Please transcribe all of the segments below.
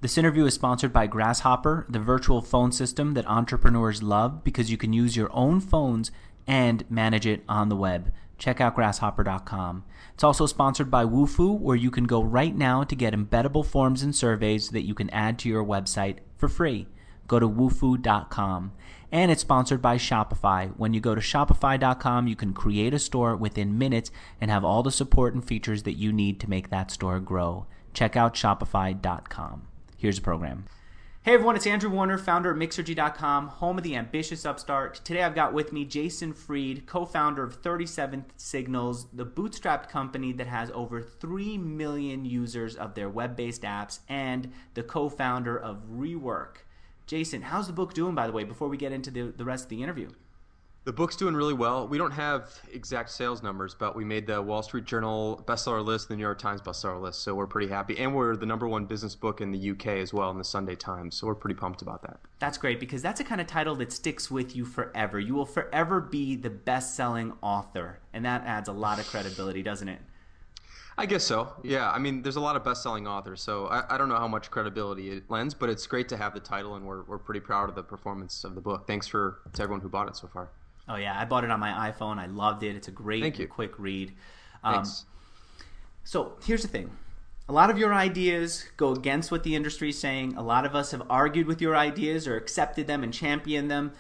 This interview is sponsored by Grasshopper, the virtual phone system that entrepreneurs love because you can use your own phones and manage it on the web. Check out grasshopper.com. It's also sponsored by Wufoo, where you can go right now to get embeddable forms and surveys that you can add to your website for free. Go to wufoo.com. And it's sponsored by Shopify. When you go to shopify.com, you can create a store within minutes and have all the support and features that you need to make that store grow. Check out shopify.com. Here's the program. Hey everyone, it's Andrew Warner, founder of Mixergy.com, home of the ambitious upstart. Today I've got with me Jason Fried, co-founder of 37 Signals, the bootstrapped company that has over 3 million users of their web-based apps, and the co-founder of Rework. Jason, how's the book doing, by the way, before we get into the rest of the interview? The book's doing really well. We don't have exact sales numbers, but we made the Wall Street Journal bestseller list, the New York Times bestseller list, so we're pretty happy. And we're the #1 business book in the UK as well in the Sunday Times, so we're pretty pumped about that. That's great, because that's a kind of title that sticks with you forever. You will forever be the best-selling author, and that adds a lot of credibility, doesn't it? I guess so, yeah. I mean, there's a lot of best-selling authors, so I don't know how much credibility it lends, but it's great to have the title, and we're pretty proud of the performance of the book. Thanks to everyone who bought it so far. Oh yeah, I bought it on my iPhone. I loved it. It's a great, quick read. Thanks. So here's the thing. A lot of your ideas go against what the industry is saying. A lot of us have argued with your ideas or accepted them and championed them.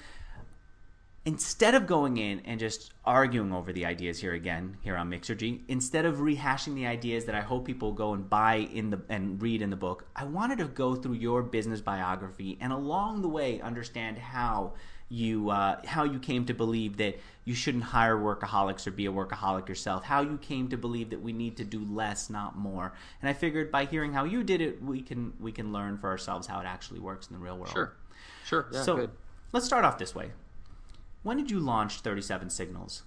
Instead of going in and just arguing over the ideas here on Mixergy, instead of rehashing the ideas that I hope people go and buy and read in the book, I wanted to go through your business biography and along the way understand how you came to believe that you shouldn't hire workaholics or be a workaholic yourself, how you came to believe that we need to do less, not more. And I figured by hearing how you did it, we can learn for ourselves how it actually works in the real world. Sure. Yeah, so good. Let's start off this way. When did you launch 37 Signals?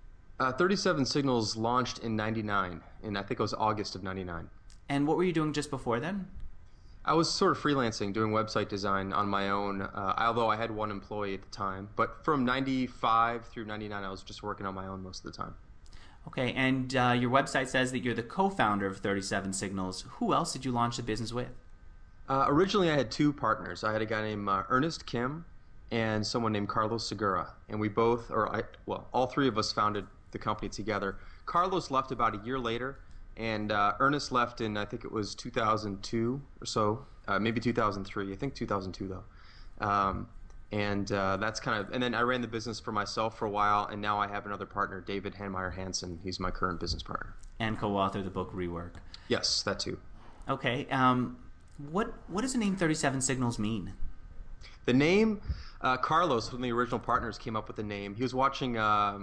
37 Signals launched in 99, and I think it was August of 99. And what were you doing just before then? I was sort of freelancing, doing website design on my own, although I had one employee at the time. But from 95 through 99, I was just working on my own most of the time. Okay, and your website says that you're the co-founder of 37 Signals. Who else did you launch the business with? Originally, I had two partners. I had a guy named Ernest Kim and someone named Carlos Segura. And we both, all three of us founded the company together. Carlos left about a year later. And Ernest left in, I think it was 2002 or so, maybe 2003. I think 2002 though. That's kind of, and then I ran the business for myself for a while, and now I have another partner, David Hanmeyer Hansen. He's my current business partner. And co-author the book Rework. Yes, that too. Okay. What does the name 37 Signals mean? The name, Carlos, one of the original partners, came up with the name. He was watching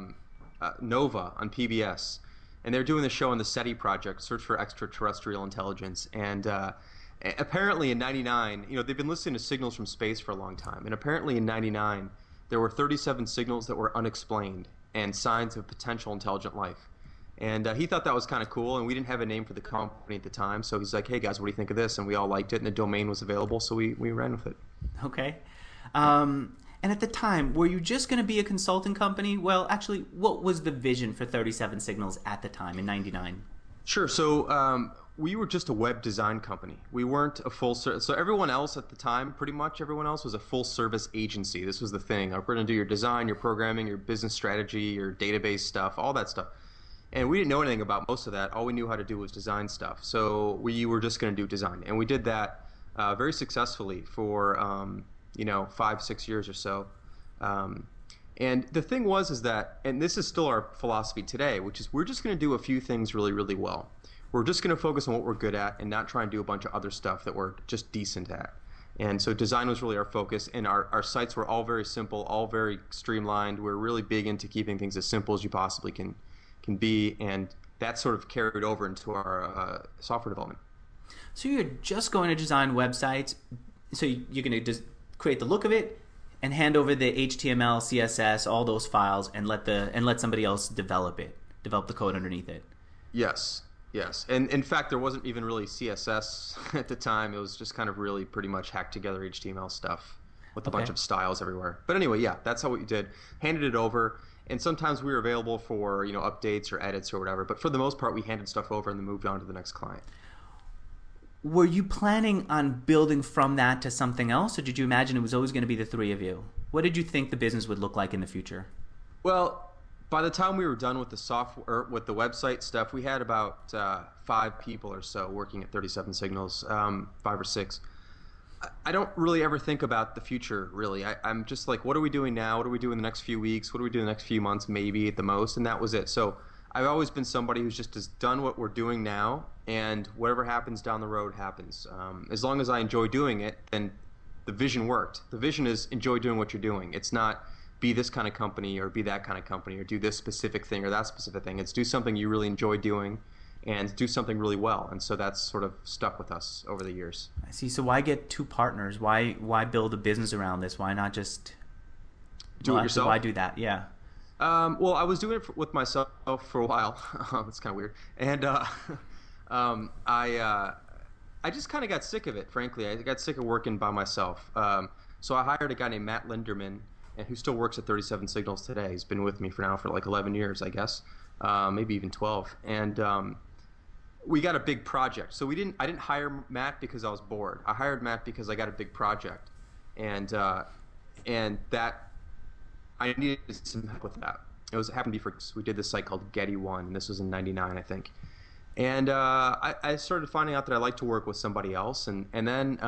Nova on PBS. And they're doing the show on the SETI project, Search for Extraterrestrial Intelligence. And apparently in 99, they've been listening to signals from space for a long time. And apparently in 99, there were 37 signals that were unexplained and signs of potential intelligent life. And he thought that was kind of cool. And we didn't have a name for the company at the time. So he's like, hey, guys, what do you think of this? And we all liked it. And the domain was available. So we ran with it. Okay. And at the time, were you just going to be a consulting company? Well, actually, what was the vision for 37 Signals at the time in 99? Sure. So we were just a web design company. We weren't a full service. So everyone else at the time, pretty much everyone else, was a full service agency. This was the thing. We're going to do your design, your programming, your business strategy, your database stuff, all that stuff. And we didn't know anything about most of that. All we knew how to do was design stuff. So we were just going to do design. And we did that very successfully for 5-6 years or so. And the thing is that, and this is still our philosophy today, which is we're just going to do a few things really, really well. We're just going to focus on what we're good at and not try and do a bunch of other stuff that we're just decent at. And so design was really our focus, and our sites were all very simple, all very streamlined. We're really big into keeping things as simple as you possibly can be, and that sort of carried over into our software development. So you're just going to design websites, so you're going to just create the look of it and hand over the HTML, CSS, all those files, and let somebody else develop the code underneath it. Yes. And in fact, there wasn't even really CSS at the time. It was just kind of really pretty much hacked together HTML stuff with a bunch of styles everywhere. But anyway, yeah, that's how we did. Handed it over, and sometimes we were available for updates or edits or whatever. But for the most part, we handed stuff over and then moved on to the next client. Were you planning on building from that to something else, or did you imagine it was always going to be the three of you? What did you think the business would look like in the future? Well, by the time we were done with the software, with the website stuff, we had about 5 people or so working at 37 Signals, 5 or 6. I don't really ever think about the future, really. I'm just like, what are we doing now? What do we do in the next few weeks? What do we do in the next few months, maybe at the most? And that was it. So I've always been somebody who's just has done what we're doing now, and whatever happens down the road happens. As long as I enjoy doing it, then the vision worked. The vision is enjoy doing what you're doing. It's not be this kind of company or be that kind of company or do this specific thing or that specific thing. It's do something you really enjoy doing and do something really well. And so that's sort of stuck with us over the years. I see. So why get two partners? Why build a business around this? Why not just do it yourself? Why do that? Yeah. Well, I was doing it with myself for a while. It's kind of weird. And I just kind of got sick of it, frankly. I got sick of working by myself. So I hired a guy named Matt Linderman, and who still works at 37 Signals today. He's been with me for like 11 years, I guess, maybe even 12. And we got a big project. So I didn't hire Matt because I was bored. I hired Matt because I got a big project, and that I needed some help with that. It happened to be we did this site called Getty One, and this was in '99, I think. And I started finding out that I like to work with somebody else, and then.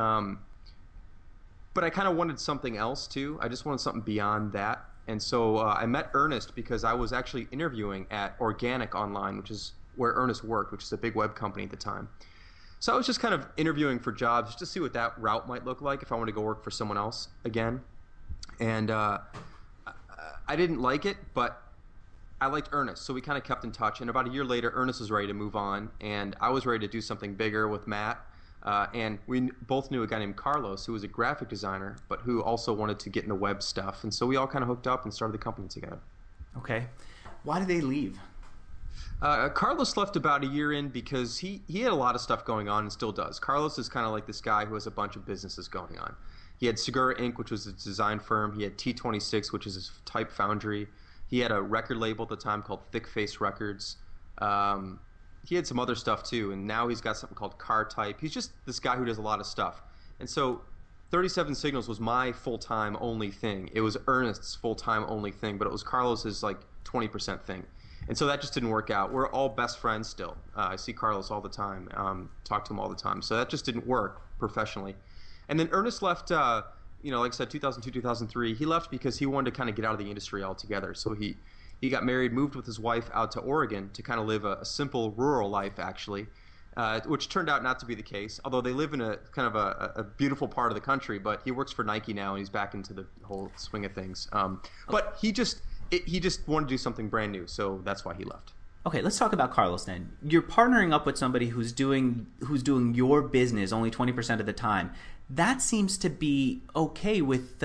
But I kind of wanted something else too. I just wanted something beyond that. And so I met Ernest because I was actually interviewing at Organic Online, which is where Ernest worked, which is a big web company at the time. So I was just kind of interviewing for jobs just to see what that route might look like if I wanted to go work for someone else again. And I didn't like it, but I liked Ernest. So we kind of kept in touch. And about a year later, Ernest was ready to move on, and I was ready to do something bigger with Matt. And we both knew a guy named Carlos who was a graphic designer, but who also wanted to get into web stuff. And so we all kind of hooked up and started the company together. Okay. Why did they leave? Carlos left about a year in because he had a lot of stuff going on and still does. Carlos is kind of like this guy who has a bunch of businesses going on. He had Segura Inc., which was a design firm. He had T26, which is his type foundry. He had a record label at the time called Thick Face Records. He had some other stuff too, and now he's got something called Car Type. He's just this guy who does a lot of stuff. And so 37 Signals was my full-time only thing. It was Ernest's full-time only thing, but it was Carlos's like 20% thing. And so that just didn't work out. We're all best friends still. I see Carlos all the time, talk to him all the time. So that just didn't work professionally. And then Ernest left, like I said, 2002, 2003. He left because he wanted to kind of get out of the industry altogether. So he got married, moved with his wife out to Oregon to kind of live a simple rural life, actually, which turned out not to be the case, although they live in a kind of a beautiful part of the country. But he works for Nike now, and he's back into the whole swing of things. But he just wanted to do something brand new, so that's why he left. Okay, let's talk about Carlos then. You're partnering up with somebody who's doing your business only 20% of the time. That seems to be okay with...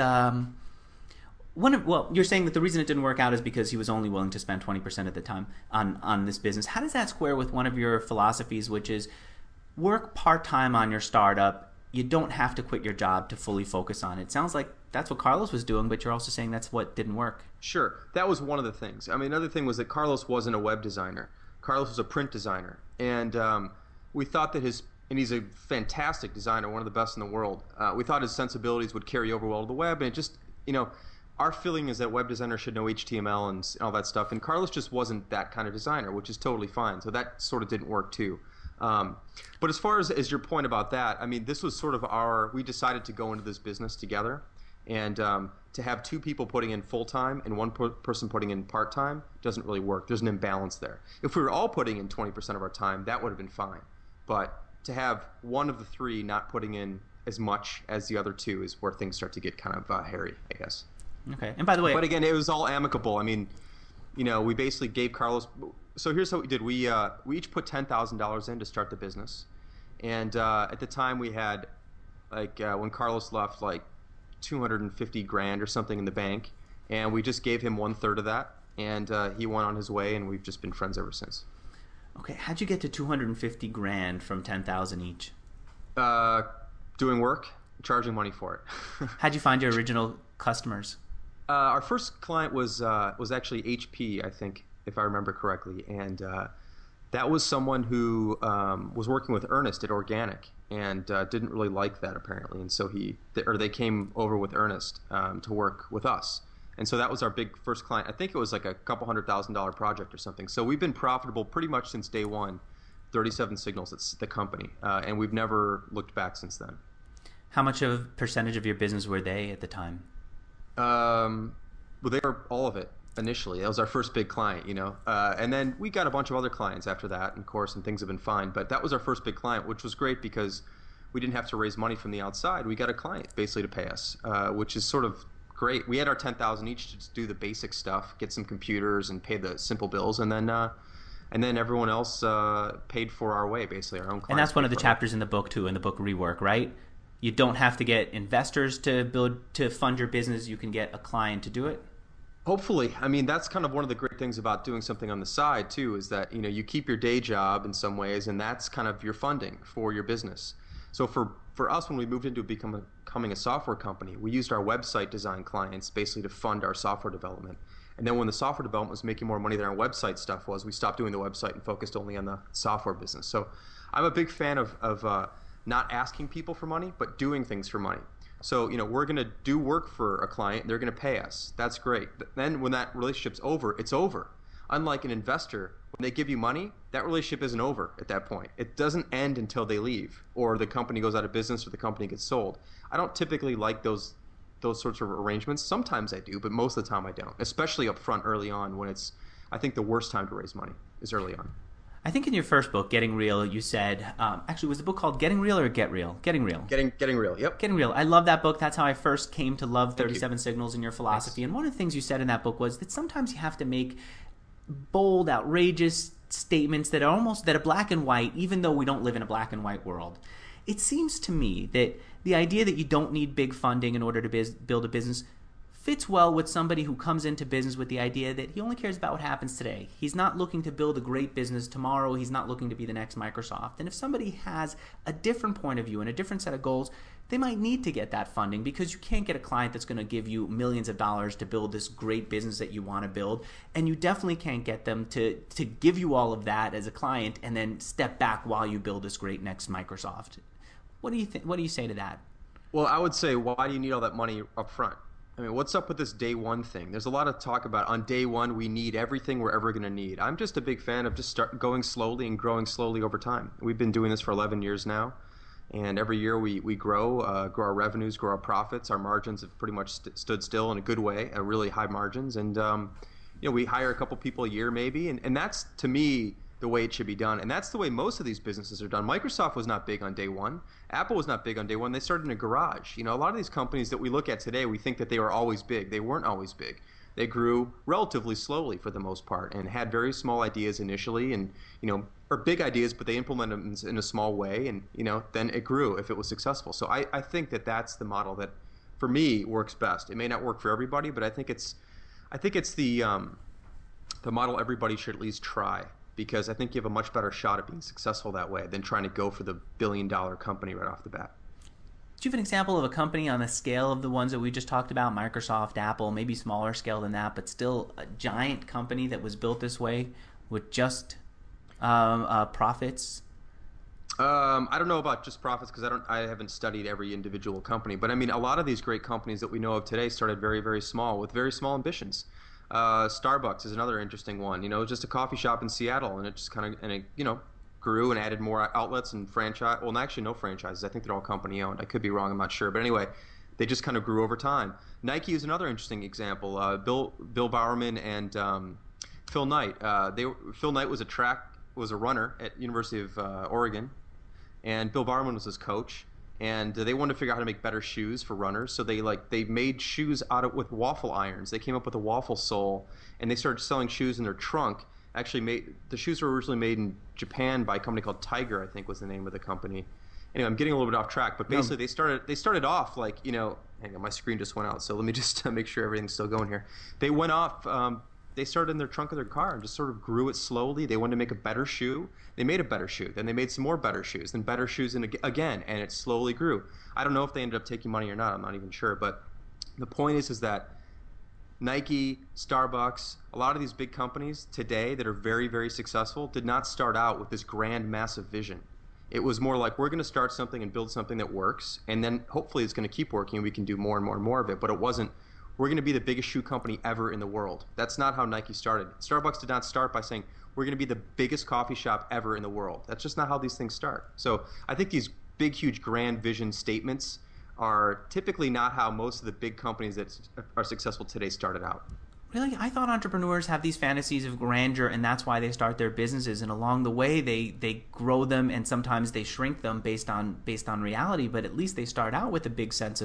you're saying that the reason it didn't work out is because he was only willing to spend 20% of the time on this business. How does that square with one of your philosophies, which is work part-time on your startup? You don't have to quit your job to fully focus on it. It sounds like that's what Carlos was doing, but you're also saying that's what didn't work. Sure. That was one of the things. I mean, another thing was that Carlos wasn't a web designer. Carlos was a print designer. And we thought that and he's a fantastic designer, one of the best in the world. We thought his sensibilities would carry over well to the web, and it just, our feeling is that web designers should know HTML and all that stuff, and Carlos just wasn't that kind of designer, which is totally fine. So that sort of didn't work too. But as far as your point about that, I mean, this was sort of we decided to go into this business together, and to have two people putting in full-time and one person putting in part-time doesn't really work. There's an imbalance there. If we were all putting in 20% of our time, that would have been fine. But to have one of the three not putting in as much as the other two is where things start to get kind of hairy, I guess. Okay. And by the way... But again, it was all amicable. I mean, we basically gave Carlos... So here's what we did. We each put $10,000 in to start the business. And at the time we had, when Carlos left, $250,000 or something in the bank. And we just gave him 1/3 of that. And he went on his way, and we've just been friends ever since. Okay. How'd you get to $250,000 from $10,000 each? Doing work, charging money for it. How'd you find your original customers? Our first client was actually HP, I think, if I remember correctly, and that was someone who was working with Ernest at Organic, and didn't really like that apparently. And so they came over with Ernest to work with us. And so that was our big first client. I think it was like a couple $100,000 project or something. So we've been profitable pretty much since day one. 37 Signals, it's the company, and we've never looked back since then. How much of a percentage of your business were they at the time? Well, they were all of it initially. That was our first big client, and then we got a bunch of other clients after that, of course, and things have been fine. But that was our first big client, which was great because we didn't have to raise money from the outside. We got a client basically to pay us, which is sort of great. We had our 10,000 each to just do the basic stuff, get some computers and pay the simple bills, and then everyone else paid for our way, basically our own clients. And that's one of the chapters in the book too, in the book Rework, right? You don't have to get investors to fund your business. You can get a client to do it. Hopefully. I mean, that's kind of one of the great things about doing something on the side too, is that you keep your day job in some ways, and that's kind of your funding for your business. So for us, when we moved into becoming a software company, we used our website design clients basically to fund our software development. And then when the software development was making more money than our website stuff was, we stopped doing the website and focused only on the software business. So I'm a big fan of not asking people for money, but doing things for money. So, we're going to do work for a client. They're going to pay us. That's great. But then when that relationship's over, it's over. Unlike an investor, when they give you money, that relationship isn't over at that point. It doesn't end until they leave or the company goes out of business or the company gets sold. I don't typically like those sorts of arrangements. Sometimes I do, but most of the time I don't, especially up front early on when I think the worst time to raise money is early on. I think in your first book, Getting Real, you said, actually, was the book called Getting Real or Get Real? Getting Real. Getting Real, yep. Getting Real. I love that book. That's how I first came to love 37 Signals and your philosophy. Thanks. And one of the things you said in that book was that sometimes you have to make bold, outrageous statements that are black and white, even though we don't live in a black and white world. It seems to me that the idea that you don't need big funding in order to build a business fits well with somebody who comes into business with the idea that he only cares about what happens today. He's not looking to build a great business tomorrow. He's not looking to be the next Microsoft. And if somebody has a different point of view and a different set of goals, they might need to get that funding, because you can't get a client that's going to give you millions of dollars to build this great business that you want to build. And you definitely can't get them to give you all of that as a client and then step back while you build this great next Microsoft. What do you think? What do you say to that? Well, I would say, why do you need all that money up front? I mean, what's up with this day one thing? There's a lot of talk about on day one we need everything we're ever going to need. I'm just a big fan of just going slowly and growing slowly over time. We've been doing this for 11 years now, and every year we grow our revenues, grow our profits. Our margins have pretty much stood still in a good way, really high margins. And we hire a couple people a year maybe, and that's, to me, the way it should be done. And that's the way most of these businesses are done. Microsoft was not big on day one. Apple was not big on day one. They started in a garage. A lot of these companies that we look at today, we think that they were always big. They weren't always big. They grew relatively slowly for the most part and had very small ideas initially and, or big ideas, but they implemented them in a small way and, then it grew if it was successful. So I think that that's the model that, for me, works best. It may not work for everybody, but I think it's the model everybody should at least try, because I think you have a much better shot at being successful that way than trying to go for the billion-dollar company right off the bat. Do you have an example of a company on the scale of the ones that we just talked about, Microsoft, Apple, maybe smaller scale than that, but still a giant company that was built this way with just profits? I don't know about just profits because I haven't studied every individual company, but I mean a lot of these great companies that we know of today started very, very small with very small ambitions. Starbucks is another interesting one. Just a coffee shop in Seattle, and it just kind of grew and added more outlets and franchise. Well, actually, no franchises. I think they're all company owned. I could be wrong. I'm not sure. But anyway, they just kind of grew over time. Nike is another interesting example. Bill Bowerman and Phil Knight. Phil Knight was a runner at University of Oregon, and Bill Bowerman was his coach. And they wanted to figure out how to make better shoes for runners, so they made shoes with waffle irons. They came up with a waffle sole, and they started selling shoes in their trunk. Actually, the shoes were originally made in Japan by a company called Tiger, I think was the name of the company. Anyway, I'm getting a little bit off track, but basically they started off like, hang on, my screen just went out, so let me just make sure everything's still going here. They went off. They started in their trunk of their car and just sort of grew it slowly. They wanted to make a better shoe. They made a better shoe. Then they made some more better shoes. Then better shoes again, and it slowly grew. I don't know if they ended up taking money or not. I'm not even sure. But the point is that Nike, Starbucks, a lot of these big companies today that are very, very successful did not start out with this grand, massive vision. It was more like we're going to start something and build something that works, and then hopefully it's going to keep working and we can do more and more and more of it. But it wasn't, we're going to be the biggest shoe company ever in the world. That's not how Nike started. Starbucks did not start by saying, we're going to be the biggest coffee shop ever in the world. That's just not how these things start. So I think these big, huge, grand vision statements are typically not how most of the big companies that are successful today started out. Really? I thought entrepreneurs have these fantasies of grandeur, and that's why they start their businesses. And along the way, they grow them, and sometimes they shrink them based on reality. But at least they start out with a big sense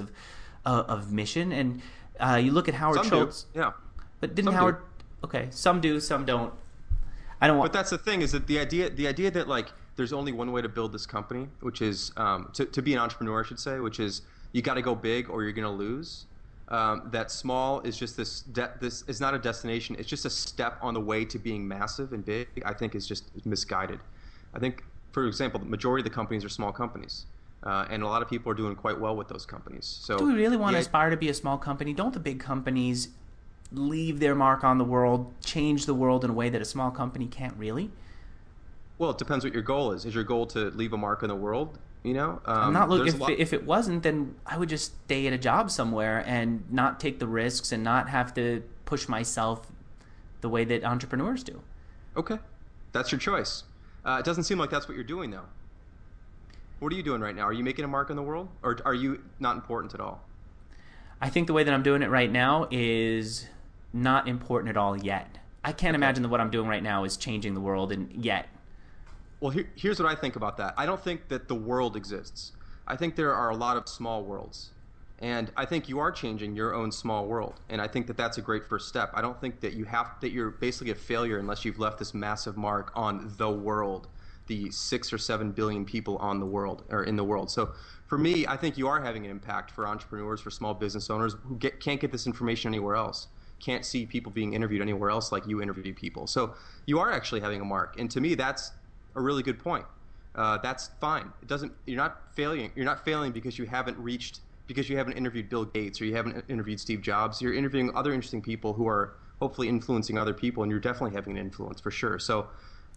of mission. And you look at Howard Schultz. Yeah. But didn't Howard? Okay, some do, some don't. I don't want. But that's the thing, is that the idea that like there's only one way to build this company, which is to be an entrepreneur, I should say, which is you got to go big or you're going to lose. That small is just this is not a destination. It's just a step on the way to being massive and big. I think is just misguided. I think, for example, the majority of the companies are small companies, and a lot of people are doing quite well with those companies. So, do we really want to aspire to be a small company? Don't the big companies leave their mark on the world, change the world in a way that a small company can't really? Well, it depends what your goal is. Is your goal to leave a mark on the world? You know, I'm not looking. If it wasn't, then I would just stay at a job somewhere and not take the risks and not have to push myself the way that entrepreneurs do. Okay, that's your choice. It doesn't seem like that's what you're doing, though. What are you doing right now? Are you making a mark on the world, or are you not important at all? I think the way that I'm doing it right now is not important at all yet. I can't imagine that what I'm doing right now is changing the world, and yet. Well, here's what I think about that. I don't think that the world exists. I think there are a lot of small worlds. And I think you are changing your own small world. And I think that that's a great first step. I don't think that you're basically a failure unless you've left this massive mark on the world, the 6 or 7 billion people on the world or in the world. So for me, I think you are having an impact for entrepreneurs, for small business owners who can't get this information anywhere else, can't see people being interviewed anywhere else like you interview people. So you are actually having a mark. And to me, that's a really good point. That's fine. You're not failing. You're not failing because you haven't interviewed Bill Gates or you haven't interviewed Steve Jobs. You're interviewing other interesting people who are hopefully influencing other people, and you're definitely having an influence for sure. So,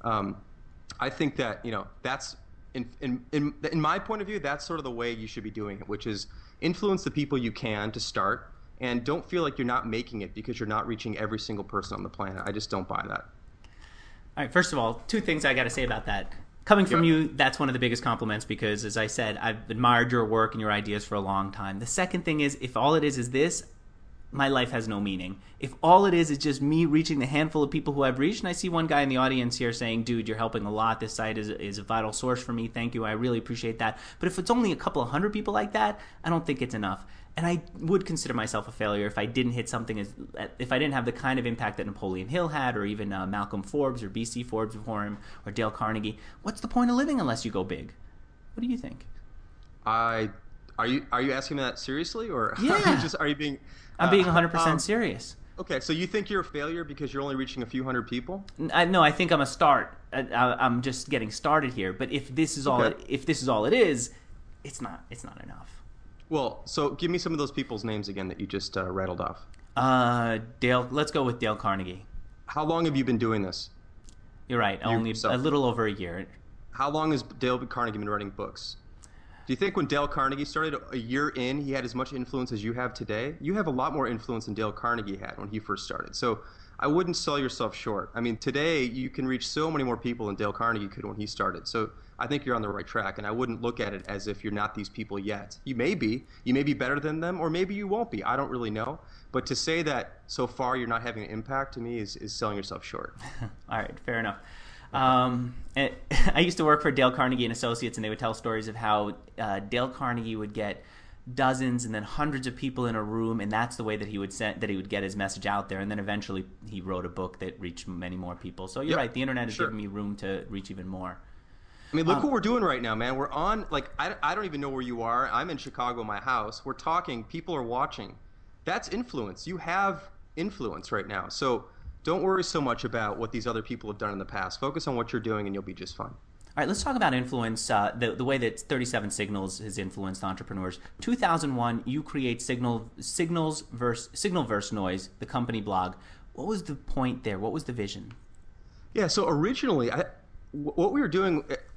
I think that that's in my point of view, that's sort of the way you should be doing it, which is influence the people you can to start, and don't feel like you're not making it because you're not reaching every single person on the planet. I just don't buy that. All right, first of all, 2 things I got to say about that. Coming from you, that's one of the biggest compliments because, as I said, I've admired your work and your ideas for a long time. The second thing is, if all it is this, my life has no meaning. If all it is just me reaching the handful of people who I've reached, and I see one guy in the audience here saying, dude, you're helping a lot. This site is a vital source for me. Thank you. I really appreciate that. But if it's only a couple of hundred people like that, I don't think it's enough. And I would consider myself a failure if I didn't hit something if I didn't have the kind of impact that Napoleon Hill had, or even Malcolm Forbes or BC Forbes before him, or Dale Carnegie. What's the point of living unless you go big? What do you think? Are you asking me that seriously, or yeah. are you being? I'm being 100% serious. Okay, so you think you're a failure because you're only reaching a few hundred people? No, I think I'm a start. I'm just getting started here. But if this is all, if this is all it is, it's not enough. Well, so give me some of those people's names again that you just rattled off. Dale. Let's go with Dale Carnegie. How long have you been doing this? You're right. Only a little over a year. How long has Dale Carnegie been writing books? Do you think when Dale Carnegie started a year in, he had as much influence as you have today? You have a lot more influence than Dale Carnegie had when he first started. So I wouldn't sell yourself short. I mean, today you can reach so many more people than Dale Carnegie could when he started. So I think you're on the right track, and I wouldn't look at it as if you're not these people yet. You may be better than them, or maybe you won't be. I don't really know. But to say that so far you're not having an impact, to me, is selling yourself short. All right, fair enough. I used to work for Dale Carnegie and Associates, and they would tell stories of how Dale Carnegie would get dozens and then hundreds of people in a room, and that's the way that he would get his message out there. And then eventually he wrote a book that reached many more people. So you're right, the internet has given me room to reach even more. I mean, look what we're doing right now, man. We're on, I don't even know where you are. I'm in Chicago, my house. We're talking. People are watching. That's influence. You have influence right now. So don't worry so much about what these other people have done in the past. Focus on what you're doing, and you'll be just fine. All right, let's talk about influence, the way that 37 Signals has influenced entrepreneurs. 2001, you create Signalverse Noise, the company blog. What was the point there? What was the vision? Yeah, so originally, what we were doing,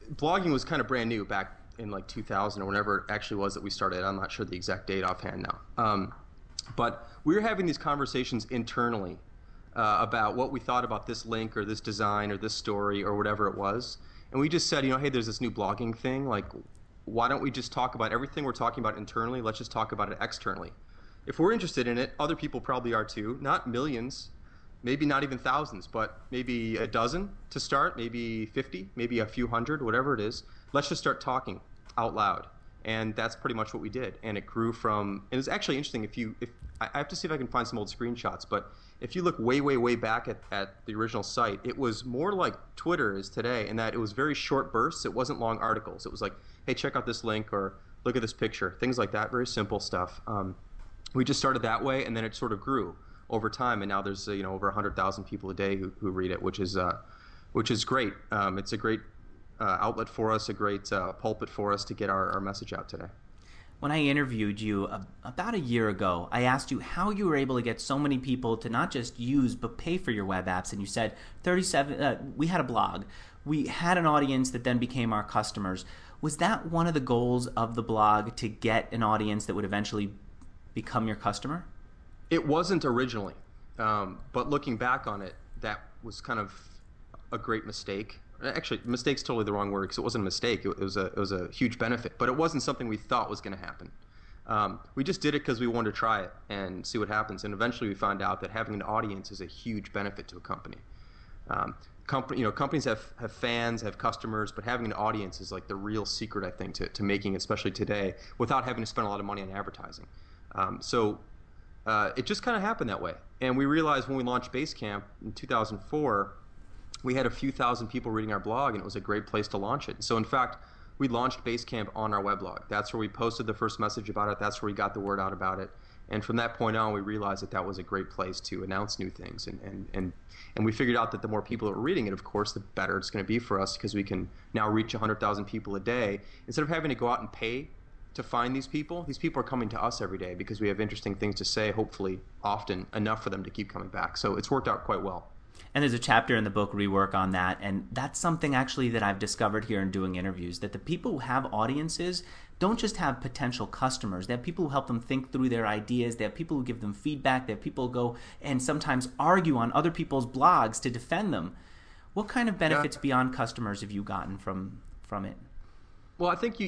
blogging was kind of brand new back in like 2000 or whenever it actually was that we started. I'm not sure the exact date offhand now. But we were having these conversations internally about what we thought about this link or this design or this story or whatever it was. And we just said, hey, there's this new blogging thing. Like, why don't we just talk about everything we're talking about internally? Let's just talk about it externally. If we're interested in it, other people probably are too. Not millions, maybe not even thousands, but maybe a dozen to start, maybe 50, maybe a few hundred, whatever it is. Let's just start talking out loud. And that's pretty much what we did. And it grew from, and it's actually interesting if I have to see if I can find some old screenshots, but if you look way, way, way back at the original site, it was more like Twitter is today in that it was very short bursts. It wasn't long articles. It was like, hey, check out this link or look at this picture, things like that, very simple stuff. We just started that way, and then it sort of grew over time, and now there's over 100,000 people a day who read it, which is great. It's a great outlet for us, a great pulpit for us to get our message out today. When I interviewed you about a year ago, I asked you how you were able to get so many people to not just use but pay for your web apps, and you said 37. We had a blog. We had an audience that then became our customers. Was that one of the goals of the blog, to get an audience that would eventually become your customer? It wasn't originally, but looking back on it, that was kind of a great mistake. Actually, mistake's totally the wrong word, because it wasn't a mistake. It was a huge benefit, but it wasn't something we thought was going to happen. We just did it because we wanted to try it and see what happens, and eventually we found out that having an audience is a huge benefit to a company. Companies have fans, have customers, but having an audience is like the real secret, I think, to making it, especially today, without having to spend a lot of money on advertising. It just kind of happened that way. And we realized when we launched Basecamp in 2004, we had a few thousand people reading our blog, and it was a great place to launch it. So in fact, we launched Basecamp on our weblog. That's where we posted the first message about it. That's where we got the word out about it. And from that point on, we realized that that was a great place to announce new things. And we figured out that the more people that were reading it, of course, the better it's going to be for us, because we can now reach 100,000 people a day. Instead of having to go out and pay to find these people are coming to us every day because we have interesting things to say, hopefully often enough for them to keep coming back. So it's worked out quite well. And there's a chapter in the book, Rework, on that. And that's something actually that I've discovered here in doing interviews, that the people who have audiences don't just have potential customers. They have people who help them think through their ideas. They have people who give them feedback. They have people who go and sometimes argue on other people's blogs to defend them. What kind of benefits beyond customers have you gotten from it? Well, I think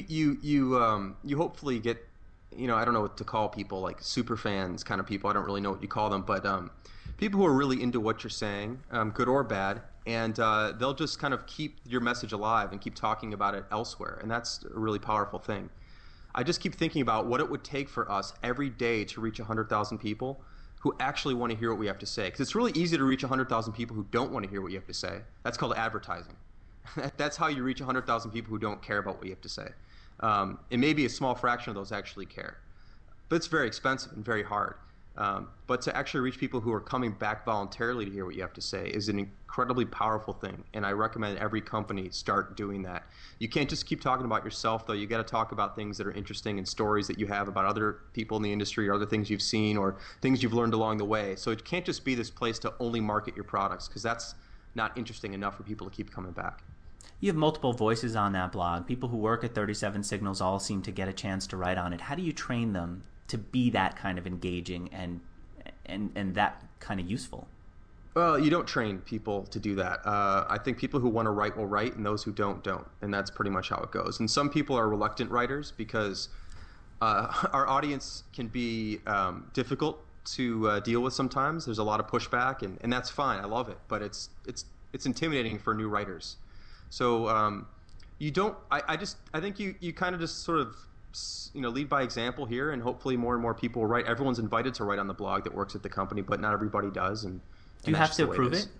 you hopefully get, I don't know what to call people, like super fans kind of people. I don't really know what you call them, but people who are really into what you're saying, good or bad, and they'll just kind of keep your message alive and keep talking about it elsewhere, and that's a really powerful thing. I just keep thinking about what it would take for us every day to reach 100,000 people who actually want to hear what we have to say, because it's really easy to reach 100,000 people who don't want to hear what you have to say. That's called advertising. That's how you reach 100,000 people who don't care about what you have to say. And maybe a small fraction of those actually care. But it's very expensive and very hard. But to actually reach people who are coming back voluntarily to hear what you have to say is an incredibly powerful thing. And I recommend every company start doing that. You can't just keep talking about yourself, though. You got to talk about things that are interesting and stories that you have about other people in the industry or other things you've seen or things you've learned along the way. So it can't just be this place to only market your products, because that's not interesting enough for people to keep coming back. You have multiple voices on that blog. People who work at 37 Signals all seem to get a chance to write on it. How do you train them to be that kind of engaging and that kind of useful? Well, you don't train people to do that. I think people who want to write will write, and those who don't. And that's pretty much how it goes. And some people are reluctant writers because our audience can be difficult to deal with sometimes. There's a lot of pushback, and that's fine. I love it. But it's intimidating for new writers. So you don't. I think you kind of just sort of lead by example here, and hopefully more and more people will write. Everyone's invited to write on the blog that works at the company, but not everybody does. And do you have to approve it?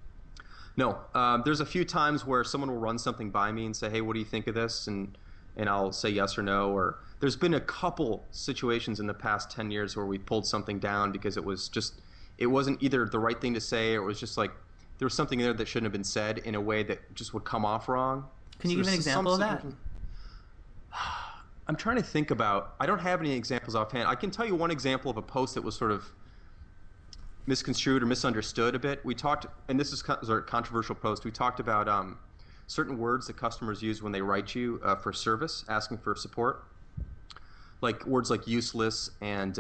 No. There's a few times where someone will run something by me and say, "Hey, what do you think of this?" and I'll say yes or no. Or there's been a couple situations in the past 10 years where we pulled something down because it wasn't either the right thing to say, or it was just like there was something in there that shouldn't have been said in a way that just would come off wrong. Can you give an example of that? I'm trying to think about. I don't have any examples offhand. I can tell you one example of a post that was sort of misconstrued or misunderstood a bit. We talked, and this is a controversial post. We talked about certain words that customers use when they write you for service, asking for support, like words like useless and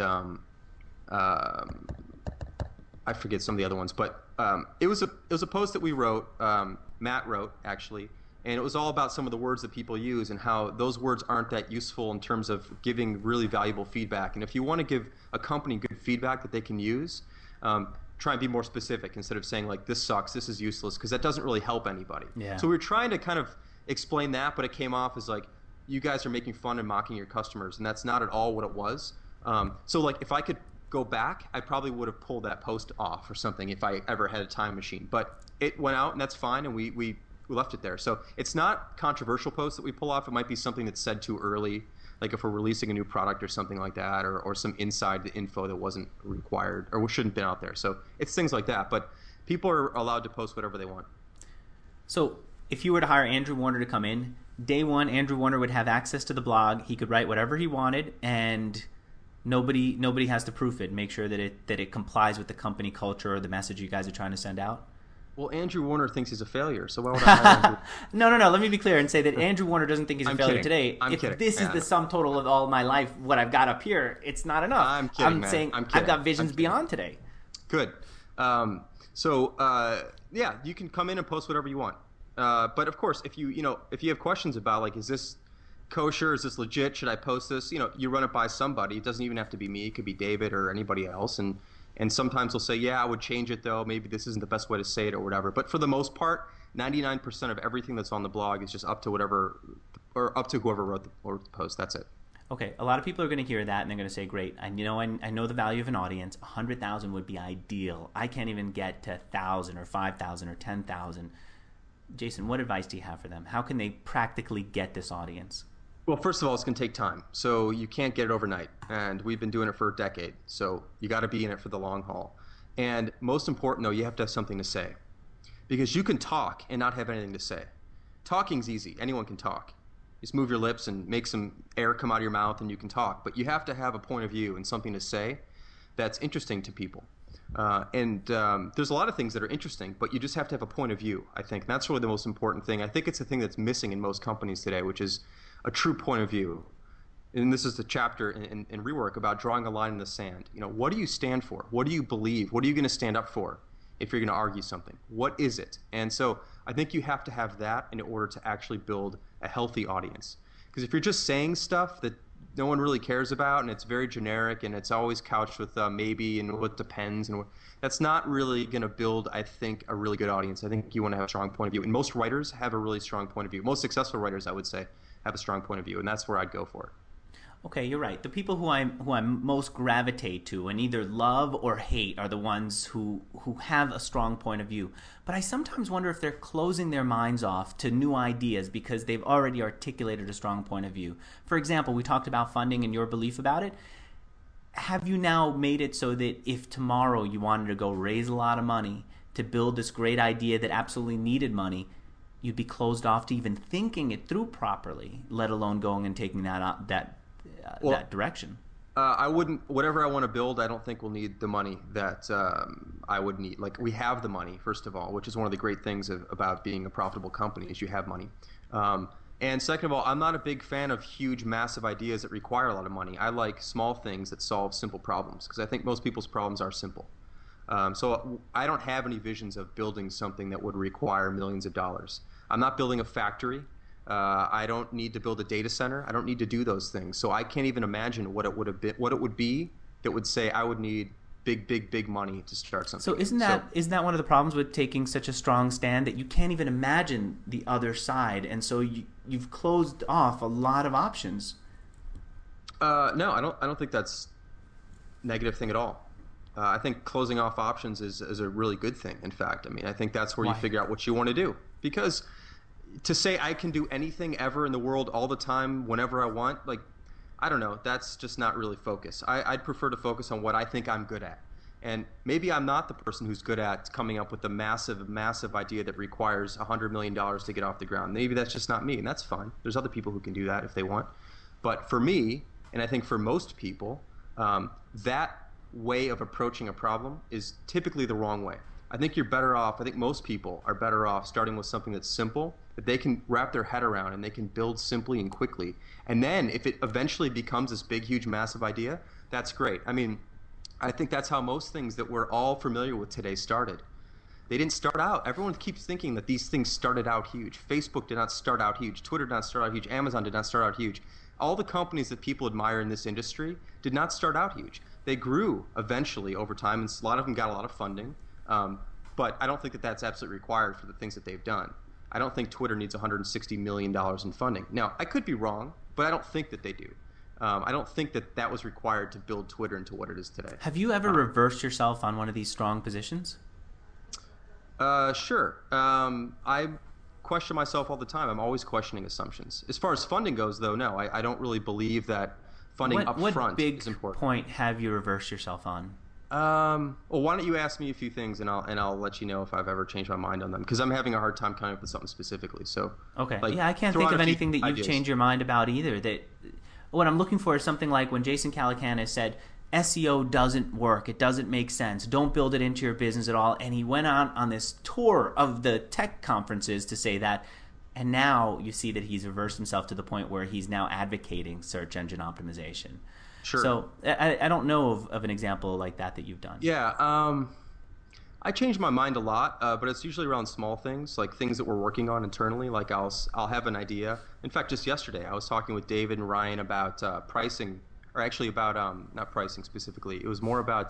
I forget some of the other ones, but it was a post that we wrote, Matt wrote actually, and it was all about some of the words that people use and how those words aren't that useful in terms of giving really valuable feedback. And if you want to give a company good feedback that they can use, try and be more specific instead of saying like, this sucks, this is useless, because that doesn't really help anybody. Yeah. So we were trying to kind of explain that, but it came off as like, you guys are making fun and mocking your customers, and that's not at all what it was. So like, if I could go back, I probably would have pulled that post off or something if I ever had a time machine. But it went out, and that's fine, and we left it there. So it's not controversial posts that we pull off. It might be something that's said too early, like if we're releasing a new product or something like that, or some inside info that wasn't required or shouldn't have been out there. So it's things like that. But people are allowed to post whatever they want. So if you were to hire Andrew Warner to come in, day one, Andrew Warner would have access to the blog. He could write whatever he wanted, and nobody has to proof it, make sure that it complies with the company culture or the message you guys are trying to send out. Well, Andrew Warner thinks he's a failure, so why would I hire Andrew? No. Let me be clear and say that Andrew Warner doesn't think he's a failure kidding. today. I'm if kidding. this is the sum total of all my life, what I've got up here, it's not enough. I'm kidding, man. Saying I'm kidding. I've got visions beyond today. Good. Yeah, you can come in and post whatever you want. But of course, if you have questions about like, is this kosher? Is this legit? Should I post this? You run it by somebody. It doesn't even have to be me. It could be David or anybody else. And sometimes they'll say, yeah, I would change it though. Maybe this isn't the best way to say it or whatever. But for the most part, 99% of everything that's on the blog is just up to whoever wrote the post. That's it. Okay, a lot of people are going to hear that and they're going to say, great, I know the value of an audience. 100,000 would be ideal. I can't even get to 1,000 or 5,000 or 10,000. Jason, what advice do you have for them? How can they practically get this audience? Well, first of all, it's going to take time. So you can't get it overnight. And we've been doing it for a decade. So you got to be in it for the long haul. And most important, though, you have to have something to say. Because you can talk and not have anything to say. Talking's easy. Anyone can talk. Just move your lips and make some air come out of your mouth and you can talk. But you have to have a point of view and something to say that's interesting to people. There's a lot of things that are interesting, but you just have to have a point of view, I think. And that's really the most important thing. I think it's the thing that's missing in most companies today, which is a true point of view. And this is the chapter in Rework about drawing a line in the sand. What do you stand for? What do you believe? What are you going to stand up for if you're going to argue something? What is it? And so I think you have to have that in order to actually build a healthy audience. Because if you're just saying stuff that no one really cares about and it's very generic and it's always couched with maybe and what depends, and that's not really going to build, I think, a really good audience. I think you want to have a strong point of view. And most writers have a really strong point of view. Most successful writers, I would say, have a strong point of view, and that's where I'd go for it. Okay, you're right. The people who I most gravitate to and either love or hate are the ones who have a strong point of view. But I sometimes wonder if they're closing their minds off to new ideas because they've already articulated a strong point of view. For example, we talked about funding and your belief about it. Have you now made it so that if tomorrow you wanted to go raise a lot of money to build this great idea that absolutely needed money, you'd be closed off to even thinking it through properly, let alone going and taking that direction? I wouldn't. Whatever I want to build, I don't think will need the money that I would need. Like, we have the money, first of all, which is one of the great things about being a profitable company is you have money. And second of all, I'm not a big fan of huge, massive ideas that require a lot of money. I like small things that solve simple problems because I think most people's problems are simple. So I don't have any visions of building something that would require millions of dollars. I'm not building a factory. I don't need to build a data center. I don't need to do those things. So I can't even imagine what it would be that would say I would need big money to start something. So isn't that one of the problems with taking such a strong stand that you can't even imagine the other side, and so you've closed off a lot of options? No, I don't think that's a negative thing at all. I think closing off options is a really good thing. In fact, I mean, I think that's where you figure out what you want to do. Because to say I can do anything ever in the world all the time, whenever I want, like, I don't know, that's just not really focus. I'd prefer to focus on what I think I'm good at. And maybe I'm not the person who's good at coming up with a massive idea that requires $100 million to get off the ground. Maybe that's just not me, and that's fine. There's other people who can do that if they want. But for me, and I think for most people, that way of approaching a problem is typically the wrong way. I think you're better off. I think most people are better off starting with something that's simple, that they can wrap their head around and they can build simply and quickly. And then if it eventually becomes this big, huge, massive idea, that's great. I mean, I think that's how most things that we're all familiar with today started. They didn't start out. Everyone keeps thinking that these things started out huge. Facebook did not start out huge. Twitter did not start out huge. Amazon did not start out huge. All the companies that people admire in this industry did not start out huge. They grew eventually over time, and a lot of them got a lot of funding. But I don't think that that's absolutely required for the things that they've done. I don't think Twitter needs $160 million in funding. Now, I could be wrong, but I don't think that they do. I don't think that that was required to build Twitter into what it is today. Have you ever reversed yourself on one of these strong positions? Sure. I question myself all the time. I'm always questioning assumptions. As far as funding goes, though, no. I don't really believe that funding up front is important. What big point have you reversed yourself on? Well, why don't you ask me a few things, and I'll let you know if I've ever changed my mind on them, because I'm having a hard time coming up with something specifically. So okay, yeah, I can't think of anything that you've changed your mind about either. That what I'm looking for is something like when Jason Calacanis said SEO doesn't work, it doesn't make sense, don't build it into your business at all, and he went on this tour of the tech conferences to say that. And now you see that he's reversed himself to the point where he's now advocating search engine optimization. Sure. So I don't know of an example like that you've done. Yeah, I change my mind a lot, but it's usually around small things, like things that we're working on internally. Like I'll have an idea. In fact, just yesterday I was talking with David and Ryan about pricing, or actually about not pricing specifically. It was more about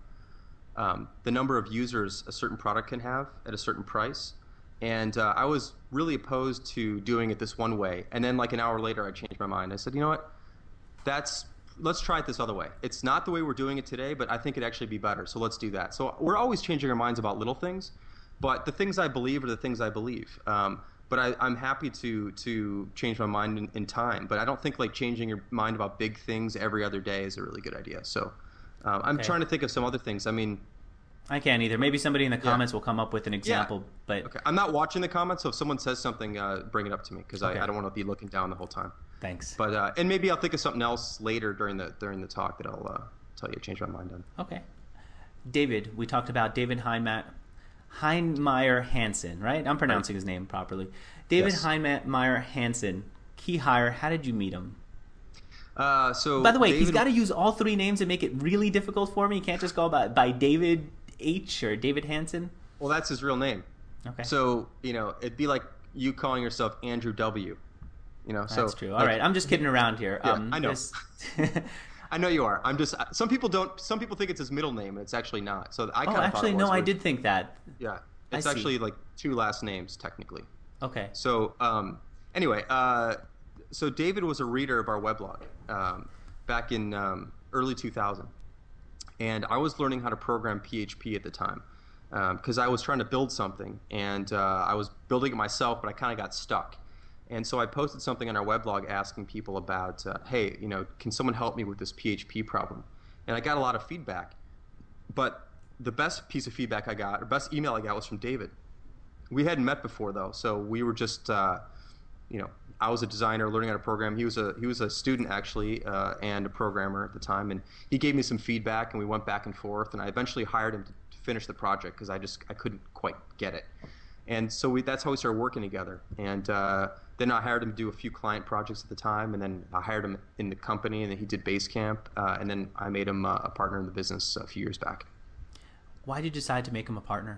the number of users a certain product can have at a certain price. And I was really opposed to doing it this one way. And then like an hour later, I changed my mind. I said, you know what? Let's try it this other way. It's not the way we're doing it today, but I think it'd actually be better. So let's do that. So we're always changing our minds about little things, but the things I believe are the things I believe. But I'm happy to change my mind in time. But I don't think like changing your mind about big things every other day is a really good idea. So I'm trying to think of some other things. I mean, I can't either. Maybe somebody in the comments will come up with an example. Yeah. But okay. I'm not watching the comments, so if someone says something, bring it up to me, because I don't want to be looking down the whole time. Thanks. But and maybe I'll think of something else later during the talk that I'll tell you, change my mind on. Okay. David, we talked about David Heinemeier Hansson, right? I'm pronouncing his name properly. David Heinemeier Hansson, key hire. How did you meet him? So by the way, he's got to use all three names and make it really difficult for me. You can't just go by David H or David Hansen. Well, that's his real name. Okay. So it'd be like you calling yourself Andrew W. That's true. All right, I'm just kidding around here. Yeah, I know. I know you are. I'm just. Some people don't. Some people think it's his middle name, and it's actually not. So I kind of actually thought it was, no, I did think that. Yeah, it's actually like two last names technically. Okay. So anyway, so David was a reader of our weblog back in early 2000, and I was learning how to program PHP at the time because I was trying to build something, and I was building it myself, but I kind of got stuck. And so I posted something on our weblog asking people about, hey, can someone help me with this PHP problem? And I got a lot of feedback. But the best piece of feedback I got, or best email I got, was from David. We hadn't met before, though, so we were just, I was a designer learning how to program. He was a student, actually, and a programmer at the time. And he gave me some feedback, and we went back and forth. And I eventually hired him to finish the project because I couldn't quite get it. And so that's how we started working together. And then I hired him to do a few client projects at the time, and then I hired him in the company, and then he did Basecamp, and then I made him a partner in the business a few years back. Why did you decide to make him a partner?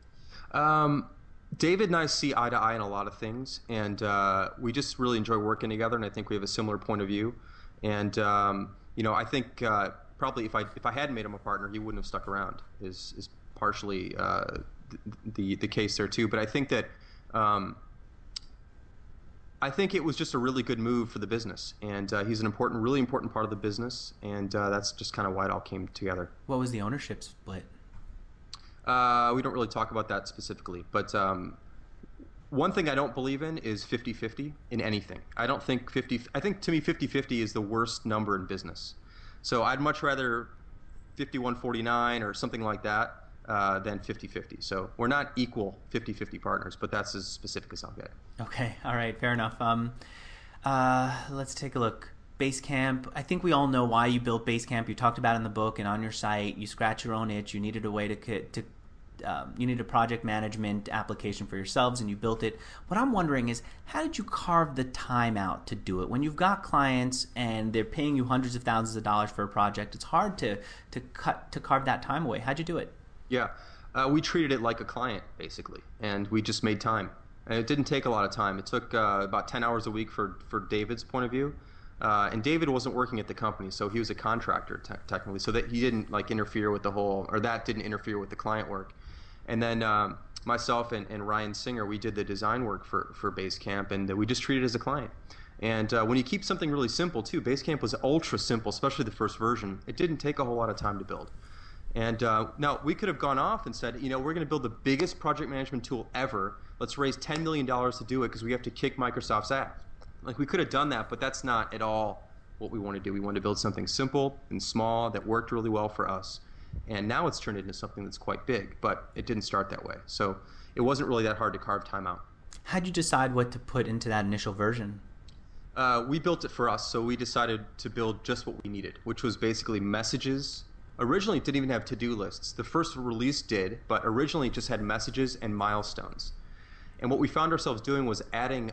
David and I see eye to eye on a lot of things, and we just really enjoy working together, and I think we have a similar point of view. And I think probably if I hadn't made him a partner, he wouldn't have stuck around. Is partially the case there too. But I think that I think it was just a really good move for the business, and he's an really important part of the business, and that's just kind of why it all came together. What was the ownership split? We don't really talk about that specifically, but one thing I don't believe in is 50-50 in anything. I think to me 50-50 is the worst number in business. So I'd much rather 51-49 or something like that than 50-50. So we're not equal 50-50 partners, but that's as specific as I'll get. Okay, all right, fair enough. Let's take a look. Basecamp, I think we all know why you built Basecamp. You talked about it in the book and on your site. You scratch your own itch. You needed a way to you needed a project management application for yourselves, and you built it. What I'm wondering is, how did you carve the time out to do it? When you've got clients and they're paying you hundreds of thousands of dollars for a project, it's hard to carve that time away. How'd you do it? Yeah, we treated it like a client basically, and we just made time. And it didn't take a lot of time. It took about 10 hours a week for David's point of view. And David wasn't working at the company, so he was a contractor technically, so that he didn't like interfere with the whole, or that didn't interfere with the client work. And then myself and Ryan Singer, we did the design work for Basecamp, and we just treated it as a client. And when you keep something really simple too, Basecamp was ultra simple, especially the first version. It didn't take a whole lot of time to build. And now we could have gone off and said, we're going to build the biggest project management tool ever. Let's raise $10 million to do it because we have to kick Microsoft's ass. Like, we could have done that, but that's not at all what we want to do. We want to build something simple and small that worked really well for us. And now it's turned into something that's quite big, but it didn't start that way. So it wasn't really that hard to carve time out. How'd you decide what to put into that initial version? We built it for us, so we decided to build just what we needed, which was basically messages. Originally, it didn't even have to-do lists. The first release did, but originally it just had messages and milestones. And what we found ourselves doing was adding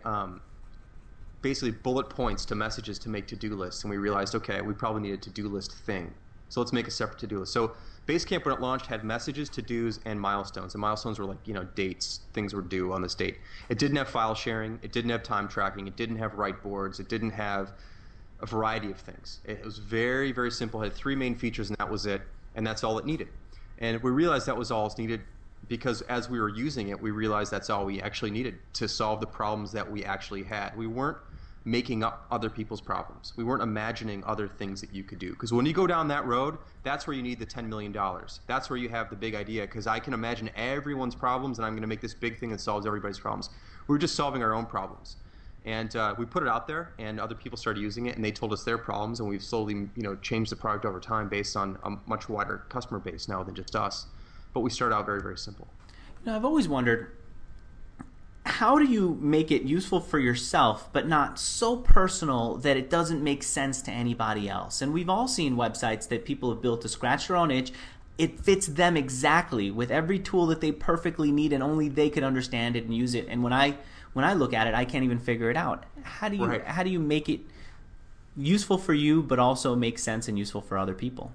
basically bullet points to messages to make to-do lists, and we realized, okay, we probably need a to-do list thing. So let's make a separate to-do list. So Basecamp, when it launched, had messages, to-dos, and milestones. And milestones were like, dates, things were due on this date. It didn't have file sharing. It didn't have time tracking. It didn't have write boards. It didn't have a variety of things. It was very, very simple. It had 3 main features, and that was it. And that's all it needed. And we realized that was all it needed because as we were using it, we realized that's all we actually needed to solve the problems that we actually had. We weren't making up other people's problems. We weren't imagining other things that you could do. Because when you go down that road, that's where you need the $10 million. That's where you have the big idea, because I can imagine everyone's problems and I'm going to make this big thing that solves everybody's problems. We were just solving our own problems. And we put it out there, and other people started using it, and they told us their problems, and we've slowly changed the product over time based on a much wider customer base now than just us. But we started out very, very simple. I've always wondered, how do you make it useful for yourself but not so personal that it doesn't make sense to anybody else? And we've all seen websites that people have built to scratch their own itch. It fits them exactly with every tool that they perfectly need, and only they could understand it and use it. And when I look at it, I can't even figure it out. How do you make it useful for you but also make sense and useful for other people?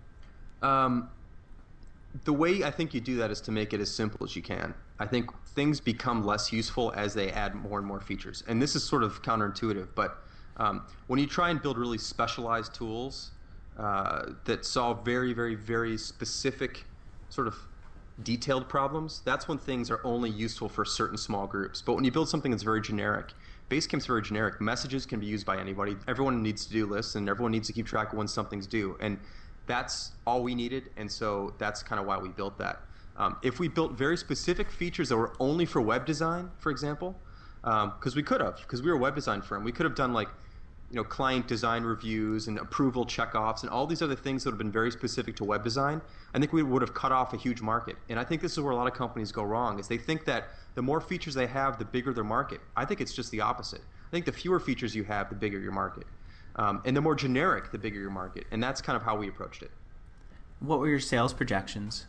The way I think you do that is to make it as simple as you can. I think things become less useful as they add more and more features. And this is sort of counterintuitive, but when you try and build really specialized tools that solve very, very, very specific sort of detailed problems, that's when things are only useful for certain small groups. But when you build something that's very generic, Basecamp's very generic. Messages can be used by anybody. Everyone needs to-do lists, and everyone needs to keep track of when something's due. And that's all we needed, and so that's kind of why we built that. If we built very specific features that were only for web design, for example, because we could have, because we were a web design firm, we could have done like client design reviews and approval checkoffs and all these other things that would have been very specific to web design. I think we would have cut off a huge market. And I think this is where a lot of companies go wrong, is they think that the more features they have, the bigger their market. I think it's just the opposite. I think the fewer features you have, the bigger your market. And the more generic, the bigger your market. And that's kind of how we approached it. What were your sales projections?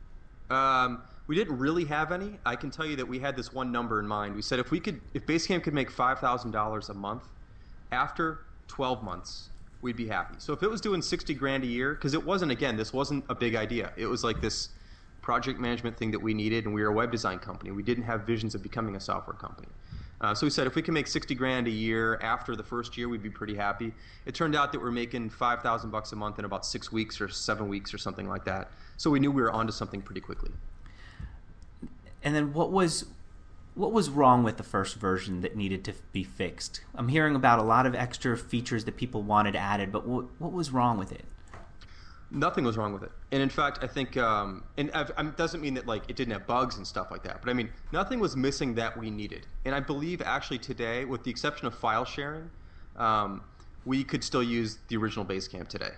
We didn't really have any. I can tell you that we had this one number in mind. We said if Basecamp could make $5,000 a month, after 12 months, we'd be happy. So if it was doing 60 grand a year, because this wasn't a big idea. It was like this project management thing that we needed, and we were a web design company. We didn't have visions of becoming a software company. So we said if we can make 60 grand a year after the first year, we'd be pretty happy. It turned out that we're making $5,000 a month in about 6 weeks or 7 weeks or something like that. So we knew we were onto something pretty quickly. And then what was wrong with the first version that needed to be fixed? I'm hearing about a lot of extra features that people wanted added, but what was wrong with it? Nothing was wrong with it. And in fact, I think, it doesn't mean that it didn't have bugs and stuff like that, but I mean, nothing was missing that we needed. And I believe actually today, with the exception of file sharing, we could still use the original Basecamp today.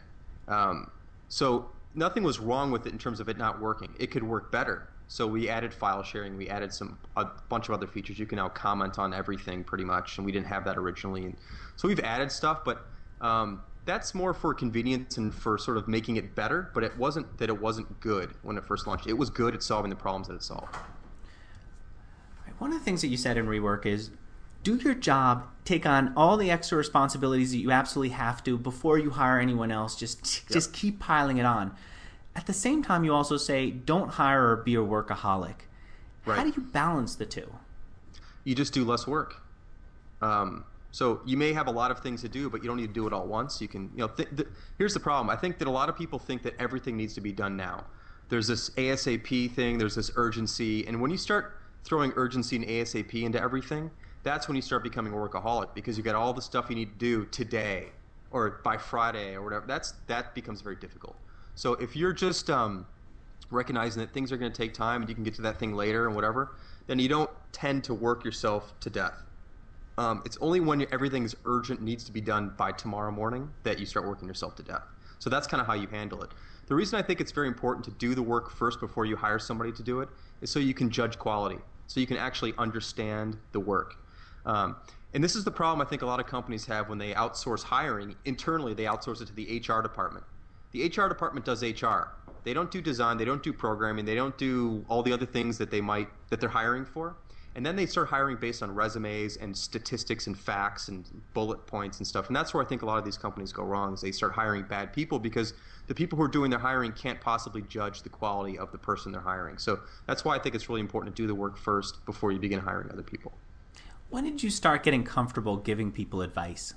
So nothing was wrong with it in terms of it not working. It could work better. So we added file sharing. We added a bunch of other features. You can now comment on everything pretty much, and we didn't have that originally. And so we've added stuff, but that's more for convenience and for sort of making it better, but it wasn't that it wasn't good when it first launched. It was good at solving the problems that it solved. One of the things that you said in Rework is do your job, take on all the extra responsibilities that you absolutely have to before you hire anyone else. Just keep piling it on. At the same time, you also say don't hire or be a workaholic. Right. How do you balance the two? You just do less work. So you may have a lot of things to do, but you don't need to do it all at once. You can, here's the problem. I think that a lot of people think that everything needs to be done now. There's this ASAP thing. There's this urgency. And when you start throwing urgency and ASAP into everything, that's when you start becoming a workaholic, because you got all the stuff you need to do today or by Friday or whatever. That becomes very difficult. So if you're just recognizing that things are going to take time and you can get to that thing later and whatever, then you don't tend to work yourself to death. It's only when everything's urgent, needs to be done by tomorrow morning, that you start working yourself to death. So that's kind of how you handle it. The reason I think it's very important to do the work first before you hire somebody to do it is so you can judge quality, so you can actually understand the work. And this is the problem I think a lot of companies have when they outsource hiring. Internally, they outsource it to the HR department. The HR department does HR. They don't do design, they don't do programming, they don't do all the other things that they're hiring for. And then they start hiring based on resumes and statistics and facts and bullet points and stuff. And that's where I think a lot of these companies go wrong, is they start hiring bad people because the people who are doing their hiring can't possibly judge the quality of the person they're hiring. So that's why I think it's really important to do the work first before you begin hiring other people. When did you start getting comfortable giving people advice?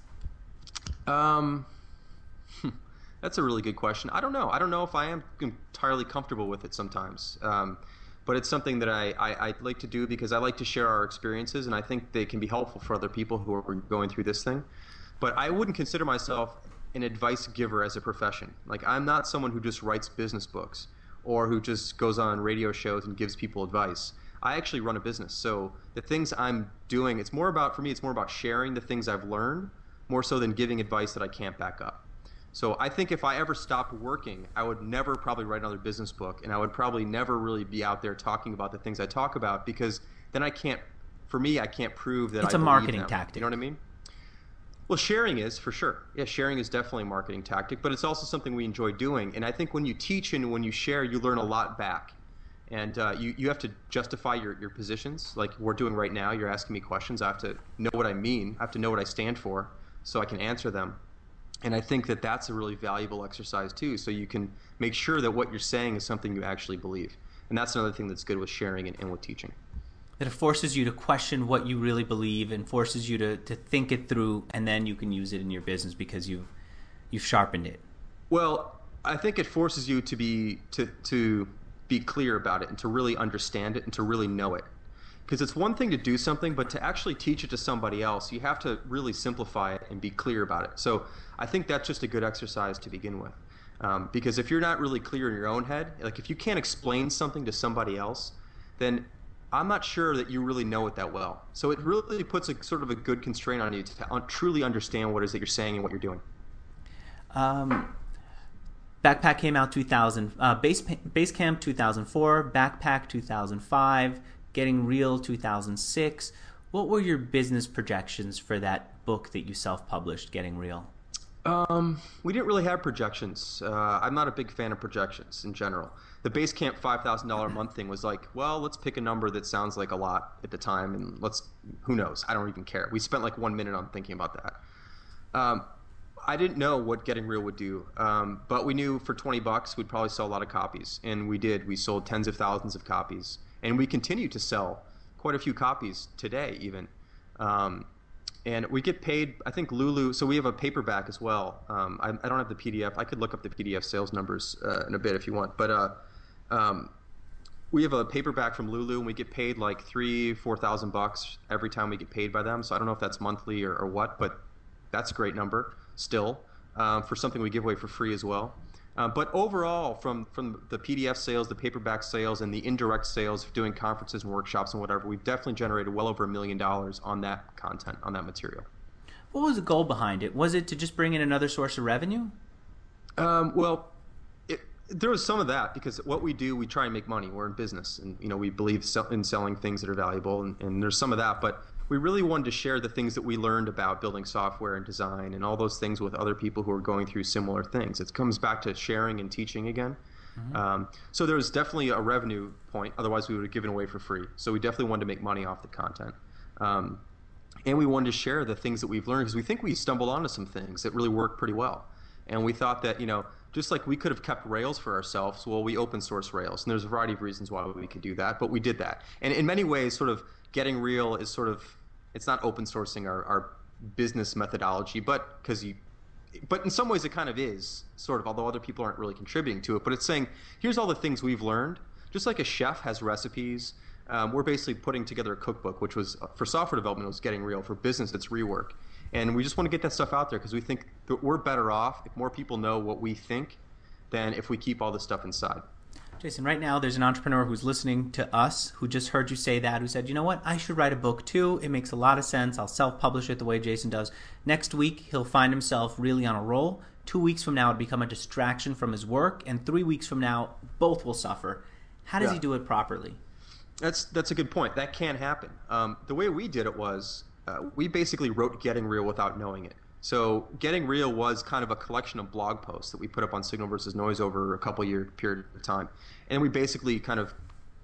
That's a really good question. I don't know. I don't know if I am entirely comfortable with it sometimes. But it's something that I like to do because I like to share our experiences, and I think they can be helpful for other people who are going through this thing. But I wouldn't consider myself an advice giver as a profession. Like, I'm not someone who just writes business books or who just goes on radio shows and gives people advice. I actually run a business. So the things I'm doing, it's more about sharing the things I've learned more so than giving advice that I can't back up. So I think if I ever stopped working, I would never probably write another business book, and I would probably never really be out there talking about the things I talk about, because then I can't prove that it's I a believe marketing them. tactic. You know what I mean? Well, sharing is, for sure. Yeah, sharing is definitely a marketing tactic, but it's also something we enjoy doing. And I think when you teach and when you share, you learn a lot back. And you have to justify your positions, like we're doing right now. You're asking me questions. I have to know what I mean. I have to know what I stand for so I can answer them. And I think that that's a really valuable exercise too, so you can make sure that what you're saying is something you actually believe. And that's another thing that's good with sharing and with teaching. That it forces you to question what you really believe and forces you to think it through, and then you can use it in your business because you've sharpened it. Well, I think it forces you to be clear about it and to really understand it and to really know it. Because it's one thing to do something, but to actually teach it to somebody else, you have to really simplify it and be clear about it. So I think that's just a good exercise to begin with. Because if you're not really clear in your own head, like if you can't explain something to somebody else, then I'm not sure that you really know it that well. So it really puts a sort of a good constraint on you to truly understand what it is that you're saying and what you're doing. Backpack came out 2000, Basecamp 2004, Backpack 2005, Getting Real 2006. What were your business projections for that book that you self-published, Getting Real? We didn't really have projections. I'm not a big fan of projections in general. The Basecamp $5,000 a month thing was like, well, let's pick a number that sounds like a lot at the time, and who knows? I don't even care. We spent like 1 minute on thinking about that. I didn't know what Getting Real would do, but we knew for $20 we'd probably sell a lot of copies, and we did. We sold tens of thousands of copies, and we continue to sell quite a few copies today even. And we get paid, I think Lulu, so we have a paperback as well. I don't have the PDF. I could look up the PDF sales numbers in a bit if you want. But we have a paperback from Lulu, and we get paid like $3,000-$4,000 every time we get paid by them. So I don't know if that's monthly or what, but that's a great number still for something we give away for free as well. But overall, from the PDF sales, the paperback sales, and the indirect sales of doing conferences and workshops and whatever, we've definitely generated well over $1 million on that content, on that material. What was the goal behind it? Was it to just bring in another source of revenue? Well, there was some of that, because what we do, we try and make money. We're in business, and we believe in selling things that are valuable, and there's some of that. But we really wanted to share the things that we learned about building software and design and all those things with other people who are going through similar things. It comes back to sharing and teaching again. So there was definitely a revenue point. Otherwise, we would have given away for free. So we definitely wanted to make money off the content. And we wanted to share the things that we've learned because we think we stumbled onto some things that really work pretty well. And we thought that, just like we could have kept Rails for ourselves, well, we open source Rails. And there's a variety of reasons why we could do that, but we did that. And in many ways, sort of getting real is it's not open sourcing our business methodology, but in some ways it kind of is, sort of, although other people aren't really contributing to it. But it's saying, here's all the things we've learned. Just like a chef has recipes, we're basically putting together a cookbook, which was, for software development, it was Getting Real. For business, it's Rework. And we just want to get that stuff out there because we think that we're better off if more people know what we think than if we keep all this stuff inside. Jason, right now there's an entrepreneur who's listening to us who just heard you say that, who said, you know what, I should write a book too. It makes a lot of sense. I'll self-publish it the way Jason does. Next week, he'll find himself really on a roll. 2 weeks from now, it'll become a distraction from his work. And 3 weeks from now, both will suffer. How does he do it properly? That's a good point. That can happen. The way we did it was we basically wrote Getting Real without knowing it. So Getting Real was kind of a collection of blog posts that we put up on Signal versus Noise over a couple-year period of time. And we basically kind of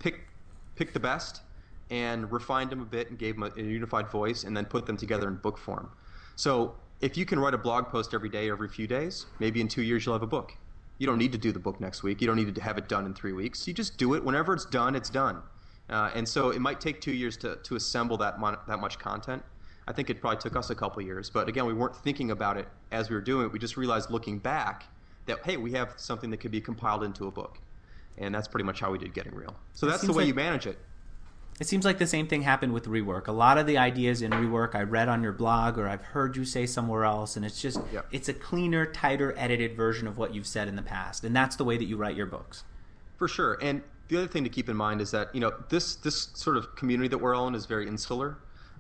picked the best and refined them a bit and gave them a unified voice and then put them together in book form. So if you can write a blog post every day, every few days, maybe in 2 years you'll have a book. You don't need to do the book next week. You don't need to have it done in 3 weeks. You just do it. Whenever it's done, it's done. And so it might take 2 years to assemble that much content. I think it probably took us a couple years. But again, we weren't thinking about it as we were doing it. We just realized looking back that, hey, we have something that could be compiled into a book. And that's pretty much how we did Getting Real. So that's the way you manage it. It seems like the same thing happened with Rework. A lot of the ideas in Rework I read on your blog or I've heard you say somewhere else, and it's just it's a cleaner, tighter, edited version of what you've said in the past. And that's the way that you write your books. For sure. And the other thing to keep in mind is that, this sort of community that we're all in is very insular.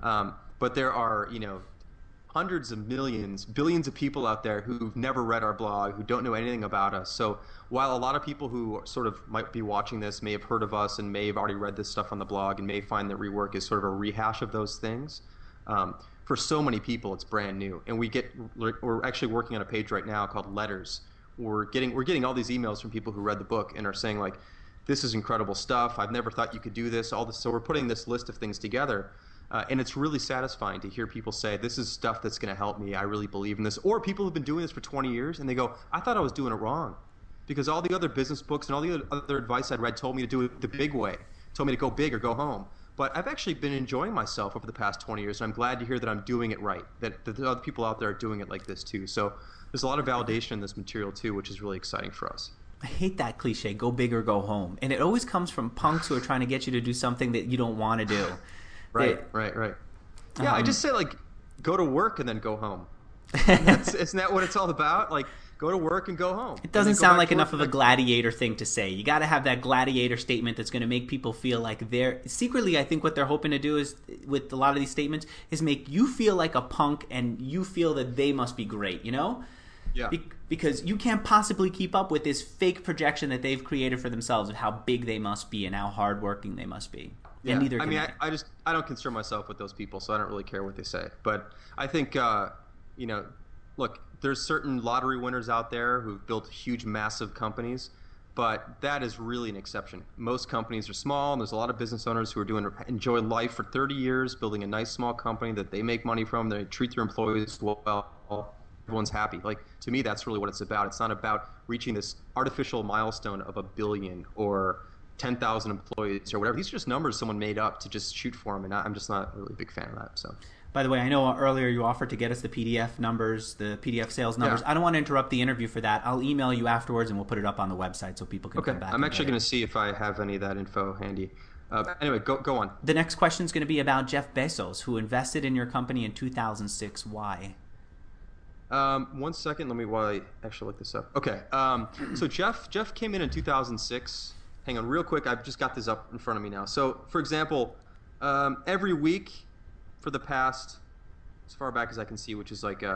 But there are, hundreds of millions, billions of people out there who've never read our blog, who don't know anything about us. So while a lot of people who sort of might be watching this may have heard of us and may have already read this stuff on the blog and may find that Rework is sort of a rehash of those things, for so many people it's brand new. And we're actually working on a page right now called Letters. We're getting all these emails from people who read the book and are saying, like, this is incredible stuff. I've never thought you could do this. All this. So we're putting this list of things together. And it's really satisfying to hear people say, this is stuff that's going to help me. I really believe in this. Or people who've been doing this for 20 years, and they go, I thought I was doing it wrong. Because all the other business books and all the other advice I'd read told me to do it the big way, told me to go big or go home. But I've actually been enjoying myself over the past 20 years, and I'm glad to hear that I'm doing it right, that the other people out there are doing it like this too. So there's a lot of validation in this material too, which is really exciting for us. I hate that cliche, go big or go home. And it always comes from punks who are trying to get you to do something that you don't want to do. Right. Yeah, I just say, like, go to work and then go home. Isn't that what it's all about? Like, go to work and go home. It doesn't sound like enough of a gladiator thing to say. You got to have that gladiator statement that's going to make people feel like they're... Secretly, I think what they're hoping to do is, with a lot of these statements, is make you feel like a punk and you feel that they must be great, Yeah. Because you can't possibly keep up with this fake projection that they've created for themselves of how big they must be and how hardworking they must be. Yeah, I mean, I don't concern myself with those people, so I don't really care what they say. But I think, look, there's certain lottery winners out there who've built huge, massive companies, but that is really an exception. Most companies are small, and there's a lot of business owners who are enjoy life for 30 years, building a nice small company that they make money from. They treat their employees well. Everyone's happy. Like, to me, that's really what it's about. It's not about reaching this artificial milestone of 1 billion or 10,000 employees or whatever. These are just numbers someone made up to just shoot for them, and I'm just not really a big fan of that. So, by the way, I know earlier you offered to get us the PDF numbers, the PDF sales numbers. Yeah. I don't want to interrupt the interview for that. I'll email you afterwards, and we'll put it up on the website so people can come back. I'm actually going to see if I have any of that info handy. Anyway, go on. The next question is going to be about Jeff Bezos, who invested in your company in 2006. Why? 1 second. While I actually look this up. Okay. So Jeff came in 2006. Hang on real quick. I've just got this up in front of me now. So, for example, every week for the past, as far back as I can see, which is like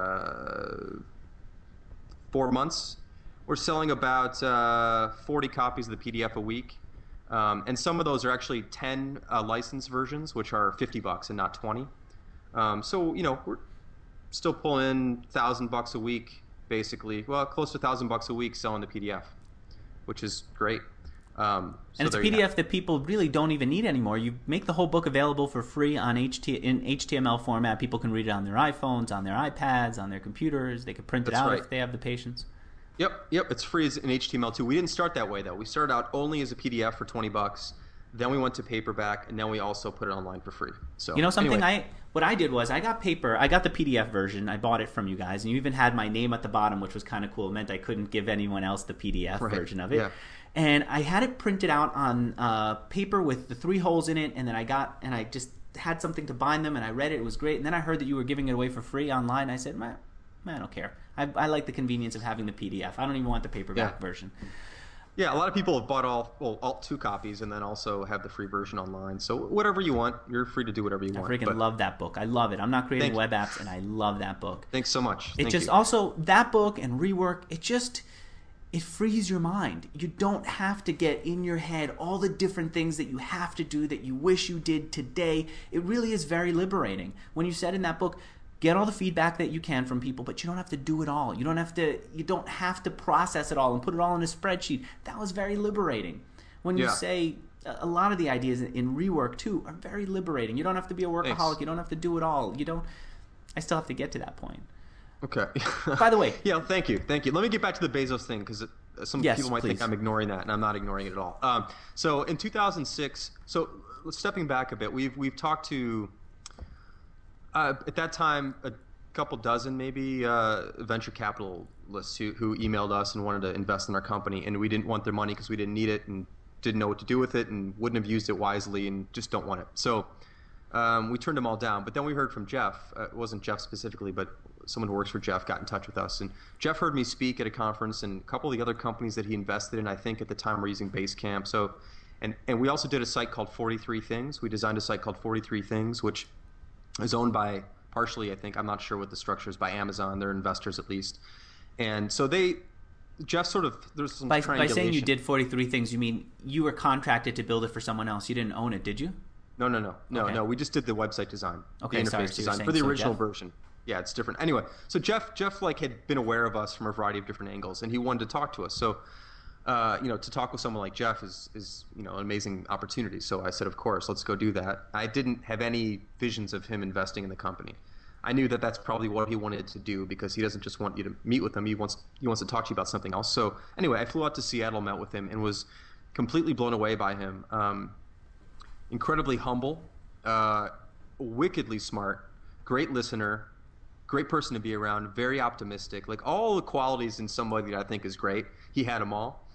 4 months, we're selling about 40 copies of the PDF a week. And some of those are actually 10 licensed versions, which are $50 and not 20. So we're still pulling in $1,000 a week, basically. Well, close to $1,000 a week selling the PDF, which is great. And it's a PDF that people really don't even need anymore. You make the whole book available for free on in HTML format. People can read it on their iPhones, on their iPads, on their computers. They can print it out if they have the patience. Yep. It's free in HTML too. We didn't start that way though. We started out only as a PDF for $20. Then we went to paperback, and then we also put it online for free. So anyway. What I did was I got the PDF version. I bought it from you guys, and you even had my name at the bottom, which was kind of cool. It meant I couldn't give anyone else the PDF version of it. Yeah. And I had it printed out on paper with the 3 holes in it, and then I just had something to bind them, and I read it. It was great. And then I heard that you were giving it away for free online. I said, man, I don't care. I like the convenience of having the PDF. I don't even want the paperback version. Yeah, a lot of people have bought all 2 copies and then also have the free version online. So whatever you want, you're free to do whatever you want. I freaking love that book. I love it. I'm not creating web apps, and I love that book. Thanks so much. Also, that book and Rework, it frees your mind. You don't have to get in your head all the different things that you have to do that you wish you did today. It really is very liberating. When you said in that book, get all the feedback that you can from people, but you don't have to do it all. You don't have to process it all and put it all in a spreadsheet. That was very liberating. When you say a lot of the ideas in Rework too are very liberating. You don't have to be a workaholic. Thanks. You don't have to do it all. I still have to get to that point. Okay. By the way. Yeah, thank you. Let me get back to the Bezos thing because some people might think I'm ignoring that, and I'm not ignoring it at all. So in 2006, stepping back a bit, we've talked to at that time a couple dozen maybe venture capitalists who emailed us and wanted to invest in our company, and we didn't want their money because we didn't need it and didn't know what to do with it and wouldn't have used it wisely and just don't want it. So we turned them all down. But then we heard from Jeff. It wasn't Jeff specifically, but someone who works for Jeff got in touch with us. And Jeff heard me speak at a conference, and a couple of the other companies that he invested in, I think at the time, were using Basecamp. So, and we also did a site called 43 Things. We designed a site called 43 Things, which is owned by partially, I think, I'm not sure what the structure is, by Amazon. They're investors at least. And so Jeff sort of, there's some triangulation. By saying you did 43 Things, you mean you were contracted to build it for someone else. You didn't own it, did you? No. Okay. We just did the website design, the interface design for the original version. Yeah, it's different. Anyway, so Jeff had been aware of us from a variety of different angles, and he wanted to talk to us. So, to talk with someone like Jeff is an amazing opportunity. So I said, of course, let's go do that. I didn't have any visions of him investing in the company. I knew that that's probably what he wanted to do because he doesn't just want you to meet with him. He wants to talk to you about something else. So anyway, I flew out to Seattle, met with him, and was completely blown away by him. Incredibly humble, wickedly smart, great listener, great person to be around, very optimistic, like all the qualities in somebody that I think is great. He had them all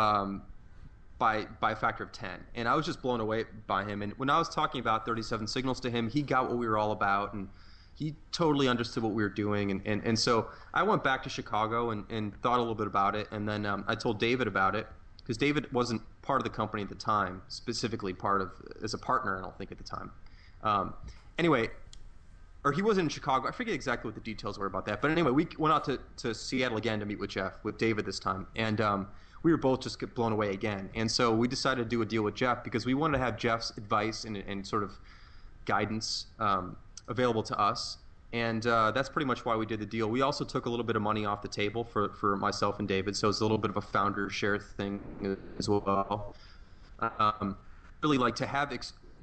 by a factor of 10. And I was just blown away by him. And when I was talking about 37 Signals to him, he got what we were all about, and he totally understood what we were doing. And so I went back to Chicago and thought a little bit about it. And then I told David about it, because David wasn't part of the company at the time, specifically as a partner, I don't think, at the time. Anyway, or he wasn't in Chicago. I forget exactly what the details were about that. But anyway, we went out to Seattle again to meet with Jeff, with David this time. And we were both just blown away again. And so we decided to do a deal with Jeff because we wanted to have Jeff's advice and sort of guidance available to us. And that's pretty much why we did the deal. We also took a little bit of money off the table for myself and David, so it's a little bit of a founder share thing as well. Really like to have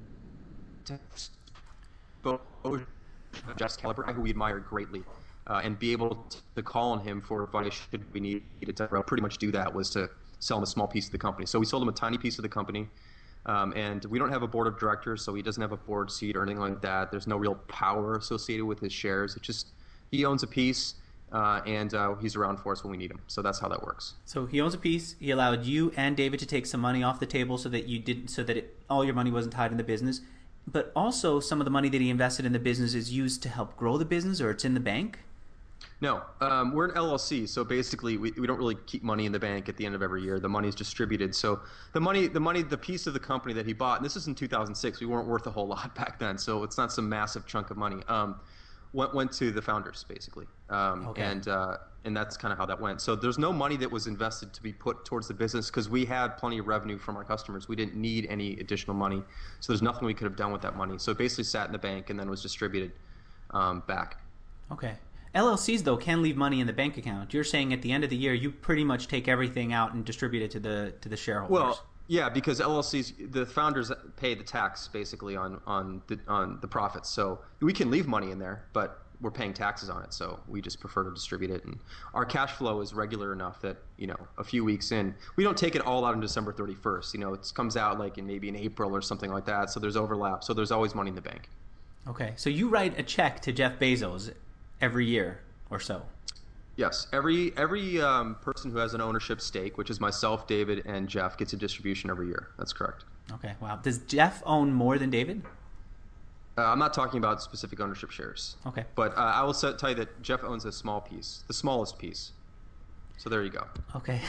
Jeff's caliber, who we admire greatly, and be able to call on him for advice should we need to pretty much do that, was to sell him a small piece of the company. So we sold him a tiny piece of the company. And we don't have a board of directors, so he doesn't have a board seat or anything like that. There's no real power associated with his shares. It's just he owns a piece, and he's around for us when we need him. So that's how that works. So he owns a piece. He allowed you and David to take some money off the table so that all your money wasn't tied in the business. But also, some of the money that he invested in the business is used to help grow the business, or it's in the bank? No, we're an LLC, so basically we don't really keep money in the bank at the end of every year. The money is distributed. So the piece of the company that he bought, and this is in 2006, we weren't worth a whole lot back then, so it's not some massive chunk of money, went to the founders, basically. And that's kind of how that went. So there's no money that was invested to be put towards the business because we had plenty of revenue from our customers. We didn't need any additional money, so there's nothing we could have done with that money. So it basically sat in the bank and then was distributed. back. Okay. LLCs, though, can leave money in the bank account. You're saying at the end of the year, you pretty much take everything out and distribute it to the shareholders. Well, yeah, because LLCs, the founders pay the tax basically on the profits. So we can leave money in there, but we're paying taxes on it. So we just prefer to distribute it. And our cash flow is regular enough that, a few weeks in, we don't take it all out on December 31st. It comes out like maybe in April or something like that. So there's overlap. So there's always money in the bank. Okay. So you write a check to Jeff Bezos every year or so. Yes, every person who has an ownership stake, which is myself, David, and Jeff, gets a distribution every year. That's correct. Okay, wow. Does Jeff own more than David? I'm not talking about specific ownership shares. Okay. But I will tell you that Jeff owns a small piece, the smallest piece. So there you go. Okay.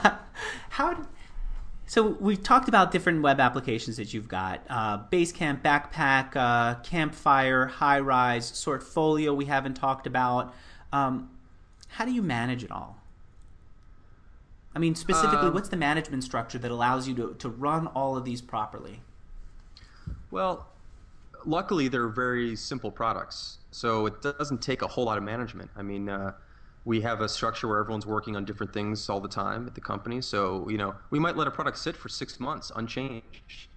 So we've talked about different web applications that you've got. Basecamp, Backpack, Campfire, Highrise, Sortfolio we haven't talked about. How do you manage it all? I mean, specifically, what's the management structure that allows you to run all of these properly? Well, luckily, they're very simple products. So it doesn't take a whole lot of management. I mean, we have a structure where everyone's working on different things all the time at the company. So, we might let a product sit for 6 months unchanged.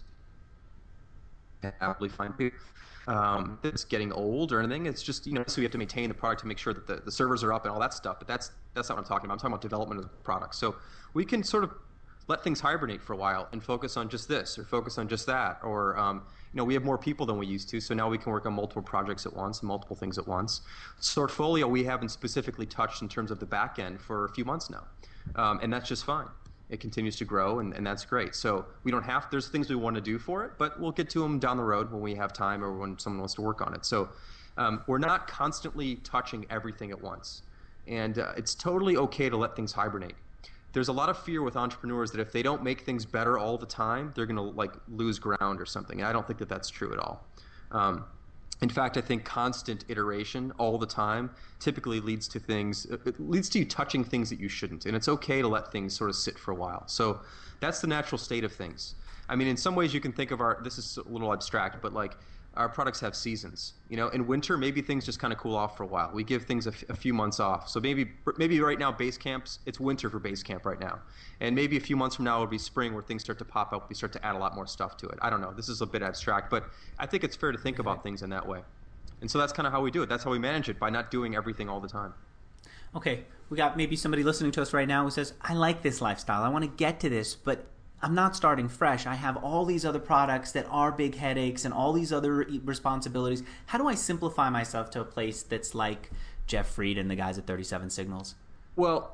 Happily fine too. It's getting old or anything. It's just, so we have to maintain the product to make sure that the servers are up and all that stuff. But that's not what I'm talking about. I'm talking about development of the product. So we can sort of let things hibernate for a while and focus on just this or focus on just that. Or, we have more people than we used to. So now we can work on multiple projects at once and multiple things at once. Sortfolio we haven't specifically touched in terms of the back end for a few months now. And that's just fine. It continues to grow, and that's great. So we don't have, there's things we want to do for it, but we'll get to them down the road when we have time or when someone wants to work on it. So we're not constantly touching everything at once. And it's totally okay to let things hibernate. There's a lot of fear with entrepreneurs that if they don't make things better all the time, they're going to lose ground or something. And I don't think that that's true at all. In fact, I think constant iteration all the time typically leads to you touching things that you shouldn't. And it's okay to let things sort of sit for a while. So that's the natural state of things. I mean, in some ways you can think of this is a little abstract, but our products have seasons. In winter, maybe things just kind of cool off for a while. We give things a few months off. So maybe right now, Basecamp, it's winter for Basecamp right now. And maybe a few months from now, it'll be spring where things start to pop up. We start to add a lot more stuff to it. I don't know. This is a bit abstract, but I think it's fair to think about things in that way. And so that's kind of how we do it. That's how we manage it, by not doing everything all the time. Okay. We got maybe somebody listening to us right now who says, I like this lifestyle. I want to get to this, but I'm not starting fresh. I have all these other products that are big headaches and all these other responsibilities. How do I simplify myself to a place that's like Jeff Fried and the guys at 37 Signals? Well,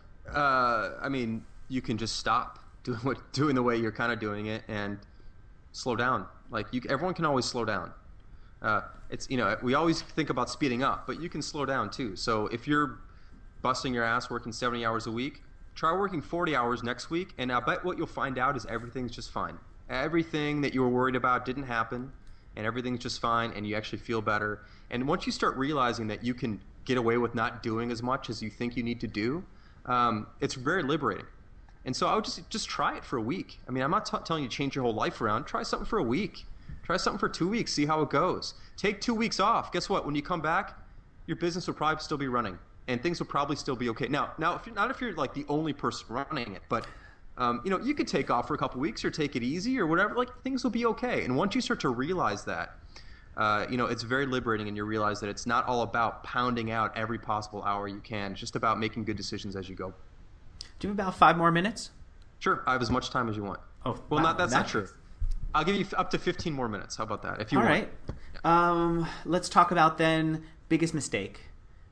I mean, you can just stop doing the way you're kind of doing it and slow down. Everyone can always slow down. We always think about speeding up, but you can slow down too. So if you're busting your ass working 70 hours a week, try working 40 hours next week, and I bet what you'll find out is everything's just fine. Everything that you were worried about didn't happen, and everything's just fine, and you actually feel better. And once you start realizing that you can get away with not doing as much as you think you need to do, it's very liberating. And so I would just try it for a week. I mean, I'm not telling you to change your whole life around. Try something for a week. Try something for 2 weeks. See how it goes. Take 2 weeks off. Guess what? When you come back, your business will probably still be running. And things will probably still be okay. Now, if you're the only person running it, but you could take off for a couple weeks or take it easy or whatever. Things will be okay. And once you start to realize that, it's very liberating, and you realize that it's not all about pounding out every possible hour you can. It's just about making good decisions as you go. Do you have about 5 more minutes? Sure, I have as much time as you want. Oh, well, wow, that's not true. I'll give you up to 15 more minutes. How about that? If you all want. All right. Let's talk about then biggest mistake.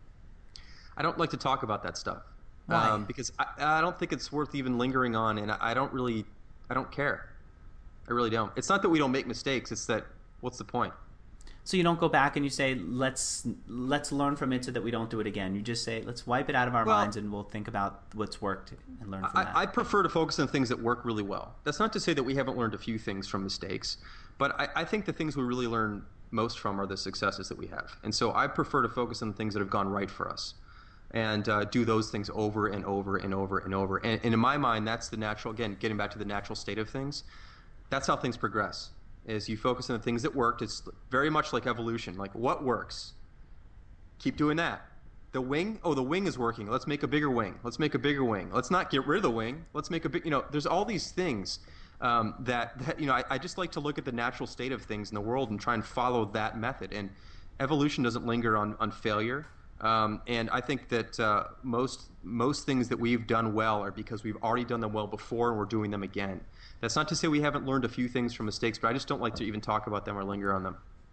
I don't like to talk about that stuff. Why? Because I don't think it's worth even lingering on, and I don't care. I really don't. It's not that we don't make mistakes. It's that, what's the point? So you don't go back and you say, let's learn from it so that we don't do it again. You just say, let's wipe it out of our minds, and we'll think about what's worked and learn from that. I prefer to focus on things that work really well. That's not to say that we haven't learned a few things from mistakes, but I think the things we really learn most from are the successes that we have. And so I prefer to focus on the things that have gone right for us, and do those things over and over and over and over. And in my mind, that's the natural, again, getting back to the natural state of things, that's how things progress. is you focus on the things that worked. It's very much like evolution. Like, what works? Keep doing that. The wing, oh, the wing is working. Let's make a bigger wing. Let's make a bigger wing. Let's not get rid of the wing. Let's make a big, there's all these things I just like to look at the natural state of things in the world and try and follow that method. And evolution doesn't linger on failure. And I think that most things that we've done well are because we've already done them well before and we're doing them again. That's not to say we haven't learned a few things from mistakes, but I just don't like to even talk about them or linger on them.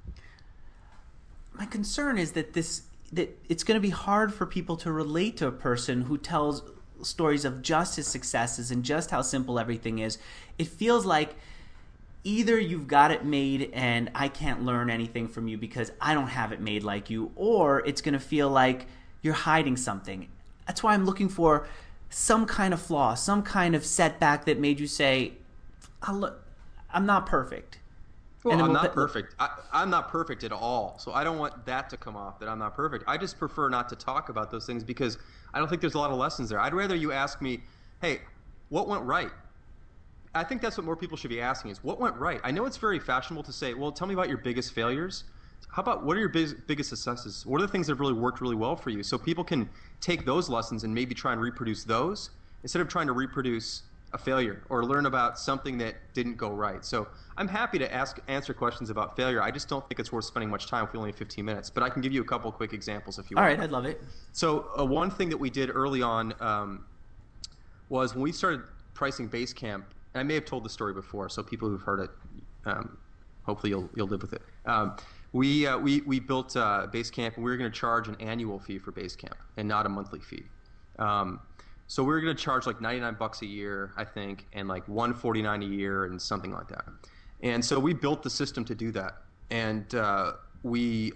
My concern is that it's going to be hard for people to relate to a person who tells stories of just his successes and just how simple everything is. It feels like either you've got it made and I can't learn anything from you because I don't have it made like you, or it's going to feel like you're hiding something. That's why I'm looking for some kind of flaw, some kind of setback that made you say, I'm not perfect. Well, I'm not perfect. I'm not perfect at all. So I don't want that to come off, that I'm not perfect. I just prefer not to talk about those things because I don't think there's a lot of lessons there. I'd rather you ask me, hey, what went right? I think that's what more people should be asking is, what went right? I know it's very fashionable to say, well, tell me about your biggest failures. How about what are your biggest successes? What are the things that have really worked really well for you? So people can take those lessons and maybe try and reproduce those instead of trying to reproduce a failure or learn about something that didn't go right. So I'm happy to answer questions about failure. I just don't think it's worth spending much time if we only have 15 minutes. But I can give you a couple quick examples if you want. All right, I'd love it. So one thing that we did early on was when we started pricing Basecamp, and I may have told the story before, so people who've heard it, hopefully you'll live with it. We built Basecamp, and we were going to charge an annual fee for Basecamp and not a monthly fee. So we were going to charge like $99 a year, I think, and like $149 a year and something like that. And so we built the system to do that. And we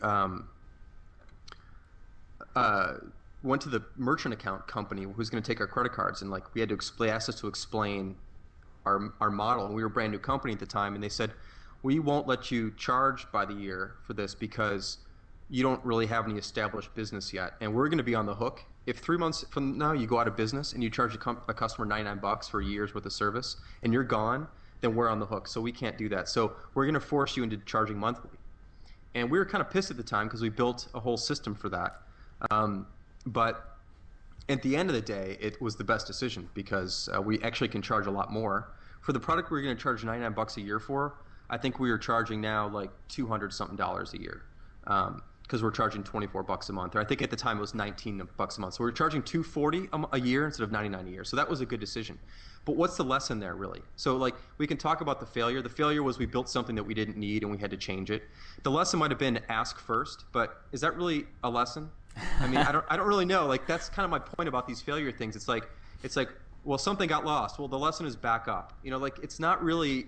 went to the merchant account company who's going to take our credit cards, and like we had to ask us to explain our model. And we were a brand new company at the time, and they said, we won't let you charge by the year for this because you don't really have any established business yet, and we're going to be on the hook. If 3 months from now you go out of business and you charge a customer $99 for a year's worth of service and you're gone, then we're on the hook. So we can't do that. So we're going to force you into charging monthly. And we were kind of pissed at the time because we built a whole system for that. But at the end of the day, it was the best decision because we actually can charge a lot more. For the product we were going to charge $99 a year for, I think we are charging now like $200-something a year. Because we're charging $24 a month, or I think at the time it was $19 a month. So we're charging $240 a year instead of $99 a year. So that was a good decision. But what's the lesson there, really? So like we can talk about the failure. The failure was we built something that we didn't need and we had to change it. The lesson might have been ask first, but is that really a lesson? I mean, I don't really know. Like that's kind of my point about these failure things. It's like, well, something got lost. Well, the lesson is back up. Like it's not really.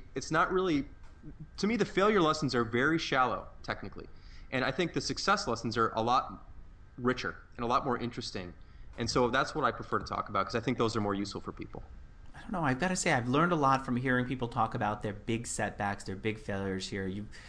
To me, the failure lessons are very shallow, technically. And I think the success lessons are a lot richer and a lot more interesting. And so that's what I prefer to talk about because I think those are more useful for people. I don't know. I've got to say I've learned a lot from hearing people talk about their big setbacks, their big failures here.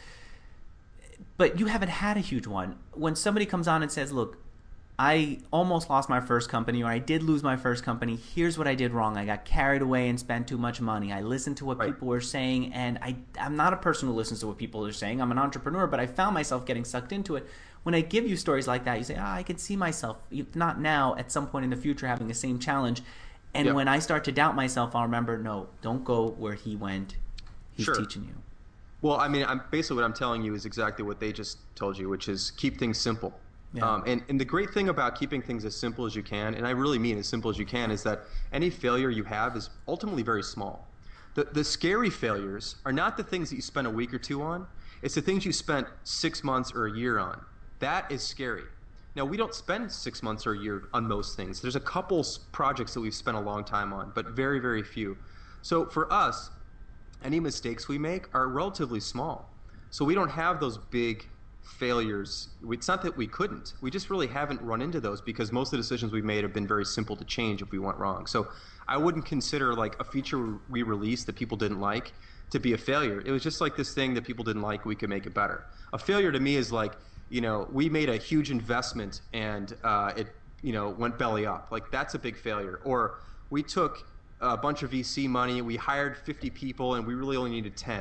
But you haven't had a huge one. When somebody comes on and says, look, I almost lost my first company, or I did lose my first company. Here's what I did wrong. I got carried away and spent too much money. I listened to what people were saying, and I'm not a person who listens to what people are saying. I'm an entrepreneur, but I found myself getting sucked into it. When I give you stories like that, you say, I can see myself, if not now, at some point in the future having the same challenge. And when I start to doubt myself, I'll remember, no, don't go where he went. He's teaching you. Well, I mean, basically what I'm telling you is exactly what they just told you, which is keep things simple. Yeah. And the great thing about keeping things as simple as you can, and I really mean as simple as you can, is that any failure you have is ultimately very small. The scary failures are not the things that you spend a week or two on. It's the things you spent 6 months or a year on. That is scary. Now, we don't spend 6 months or a year on most things. There's a couple projects that we've spent a long time on, but very, very few. So for us, any mistakes we make are relatively small. So we don't have those big failures. It's not that we couldn't. We just really haven't run into those because most of the decisions we've made have been very simple to change if we went wrong. So I wouldn't consider like a feature we released that people didn't like to be a failure. It was just like this thing that people didn't like, we could make it better. A failure to me is like, we made a huge investment and it went belly up. Like that's a big failure. Or we took a bunch of VC money, we hired 50 people and we really only needed 10.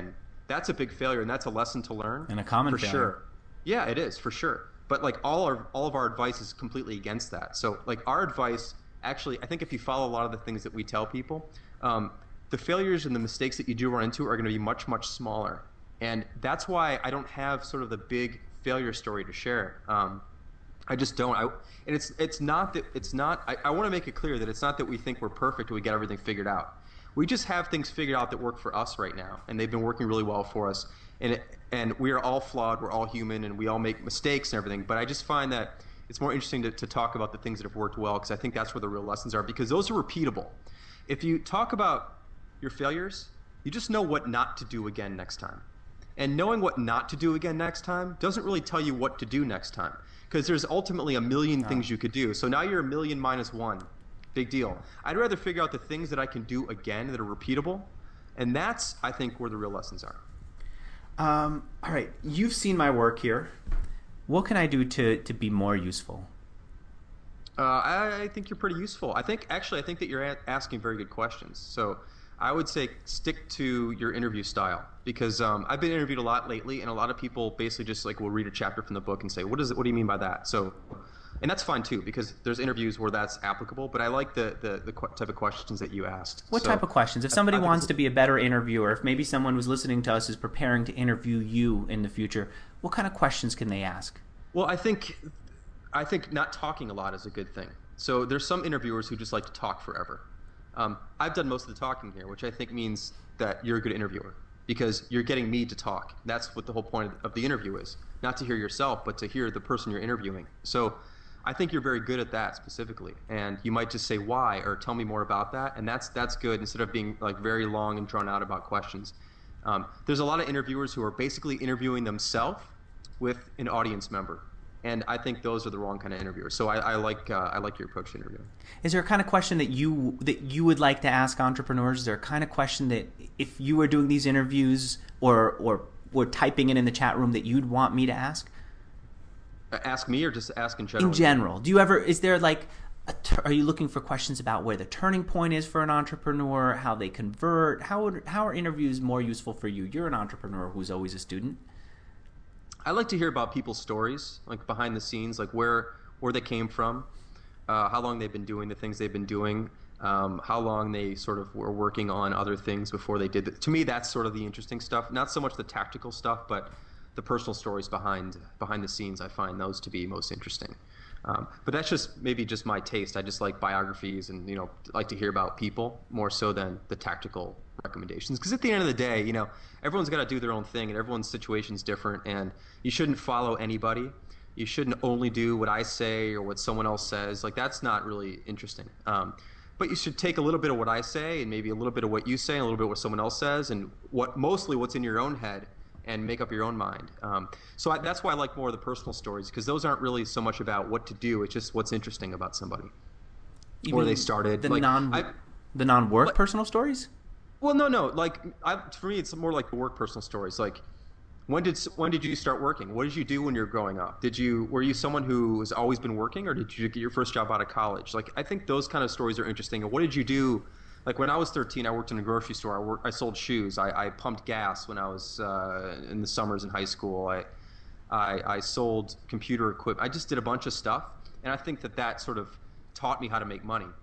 that's a big failure, and that's a lesson to learn. And a common for failure. sure. Yeah, it is for sure. But like all of our advice is completely against that. So like our advice, actually, I think if you follow a lot of the things that we tell people, the failures and the mistakes that you do run into are going to be much, much smaller. And that's why I don't have sort of the big failure story to share. I just don't. And it's not that it's not. I want to make it clear that it's not that we think we're perfect or we get everything figured out. We just have things figured out that work for us right now, and they've been working really well for us. And we are all flawed. We're all human, and we all make mistakes and everything. But I just find that it's more interesting to talk about the things that have worked well, because I think that's where the real lessons are, because those are repeatable. If you talk about your failures, you just know what not to do again next time. And knowing what not to do again next time doesn't really tell you what to do next time, because there's ultimately a million things you could do. So now you're a million minus one. Big deal. I'd rather figure out the things that I can do again that are repeatable, and that's, I think, where the real lessons are. All right. You've seen my work here. What can I do to be more useful? I think you're pretty useful. I think that you're asking very good questions. So I would say stick to your interview style, because I've been interviewed a lot lately, and a lot of people basically just like will read a chapter from the book and say, what do you mean by that? So, and that's fine too, because there's interviews where that's applicable, but I like the type of questions that you asked. What type of questions? If somebody wants to be a better interviewer, if maybe someone who's listening to us is preparing to interview you in the future, what kind of questions can they ask? Well, I think not talking a lot is a good thing. So there's some interviewers who just like to talk forever. I've done most of the talking here, which I think means that you're a good interviewer, because you're getting me to talk. That's what the whole point of the interview is, not to hear yourself, but to hear the person you're interviewing. So I think you're very good at that specifically, and you might just say why or tell me more about that, and that's good, instead of being like very long and drawn out about questions. There's a lot of interviewers who are basically interviewing themselves with an audience member, and I think those are the wrong kind of interviewers. So I like your approach to interviewing. Is there a kind of question that you would like to ask entrepreneurs? Is there a kind of question that if you were doing these interviews or typing it in the chat room that you'd want me to ask? Ask me, or just ask in general? In general. Do you ever, is there like, are you looking for questions about where the turning point is for an entrepreneur, how they convert? How are interviews more useful for you? You're an entrepreneur who's always a student. I like to hear about people's stories, like behind the scenes, like where they came from, how long they've been doing the things they've been doing, how long they sort of were working on other things before they did it. To me, that's sort of the interesting stuff. Not so much the tactical stuff, but the personal stories behind the scenes. I find those to be most interesting. But that's just my taste. I just like biographies, and like to hear about people more so than the tactical recommendations. Because at the end of the day, everyone's got to do their own thing, and everyone's situation's different, and you shouldn't follow anybody. You shouldn't only do what I say or what someone else says. Like, that's not really interesting. But you should take a little bit of what I say and maybe a little bit of what you say and a little bit of what someone else says, and mostly what's in your own head, and make up your own mind. So that's why I like more of the personal stories, because those aren't really so much about what to do. It's just what's interesting about somebody, where they started. The non-work personal stories? Well, no. For me, it's more like the work personal stories. Like, when did you start working? What did you do when you were growing up? Were you someone who has always been working, or did you get your first job out of college? Like, I think those kind of stories are interesting. And what did you do? Like, when I was 13, I worked in a grocery store. I sold shoes. I pumped gas when I was in the summers in high school. I sold computer equipment. I just did a bunch of stuff, and I think that sort of taught me how to make money.